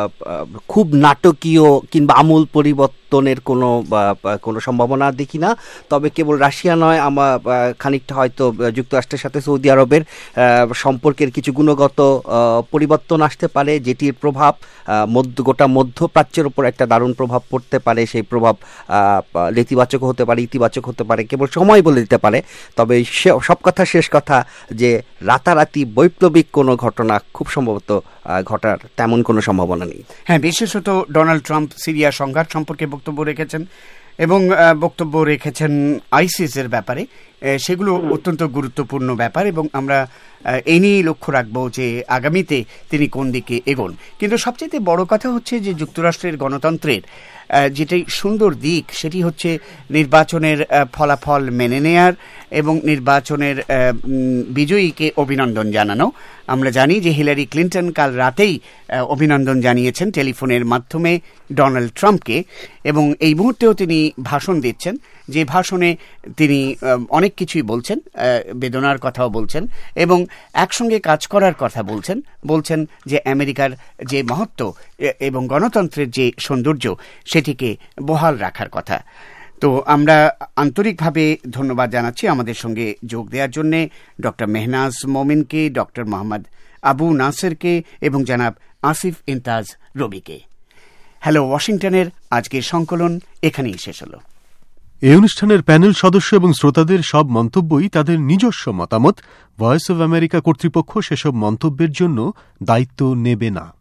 খুব নাটকীয় কিংবা আমূল পরিবর্তনের কোনো সম্ভাবনা দেখি না। তবে কেবল রাশিয়া নয়, আমার খানিকটা হয়তো যুক্তরাষ্ট্রের সাথে সৌদি আরবের সম্পর্কের কিছু গুণগত পরিবর্তন আসতে পারে, যেটির প্রভাব গোটা মধ্যপ্রাচ্যের উপর একটা দারুণ প্রভাব পড়তে পারে। সেই প্রভাব নেতিবাচক হতে পারে, ইতিবাচক হতে পারে, কেবল সময় বলে দিতে পারে। তবে সব কথা শেষ কথা যে রাতারাতি বৈপ্লবিক কোনো ঘটনা খুব সম্ভবত ঘটার তেমন কোনো সম্ভাবনা নেই। হ্যাঁ, বিশেষত ডোনাল্ড ট্রাম্প সিরিয়া সংঘাত সম্পর্কে বক্তব্য রেখেছেন এবং বক্তব্য রেখেছেন আইসিস এর ব্যাপারে। সেগুলো অত্যন্ত গুরুত্বপূর্ণ ব্যাপার এবং আমরা এই নিয়েই লক্ষ্য রাখবো যে আগামীতে তিনি কোন দিকে এগোন। কিন্তু সবচেয়ে বড় কথা হচ্ছে যে যুক্তরাষ্ট্রের গণতন্ত্রের যেটাই সুন্দর দিক, সেটি হচ্ছে নির্বাচনের ফলাফল মেনে নেয়ার এবং নির্বাচনের বিজয়ীকে অভিনন্দন জানানো। আমরা জানি যে হিলারি ক্লিন্টন কাল রাতেই অভিনন্দন জানিয়েছেন টেলিফোনের মাধ্যমে ডোনাল্ড ট্রাম্পকে, এবং এই মুহূর্তেও তিনি ভাষণ দিচ্ছেন, যে ভাষণে তিনি অনেক কিছুই বলছেন, বেদনার কথাও বলছেন এবং একসঙ্গে কাজ করার কথা বলছেন যে আমেরিকার যে মহত্ব এবং গণতন্ত্রের যে সৌন্দর্য সেটিকে বহাল রাখার কথা। তো আমরা আন্তরিকভাবে ধন্যবাদ জানাচ্ছি আমাদের সঙ্গে যোগ দেওয়ার জন্য ডক্টর মেহনাজ মমিনকে, ডক্টর মোহাম্মদ আবু নাসেরকে এবং জনাব আসিফ ইন্তাজ রবিকে। হ্যালো ওয়াশিংটনের আজকের সংকলন এখানেই শেষ হলো। এই অনুষ্ঠানের প্যানেল সদস্য এবং শ্রোতাদের সব মন্তব্যই তাদের নিজস্ব মতামত। ভয়েস অব আমেরিকা কর্তৃপক্ষ সেসব মন্তব্যের জন্য দায়িত্ব নেবে না।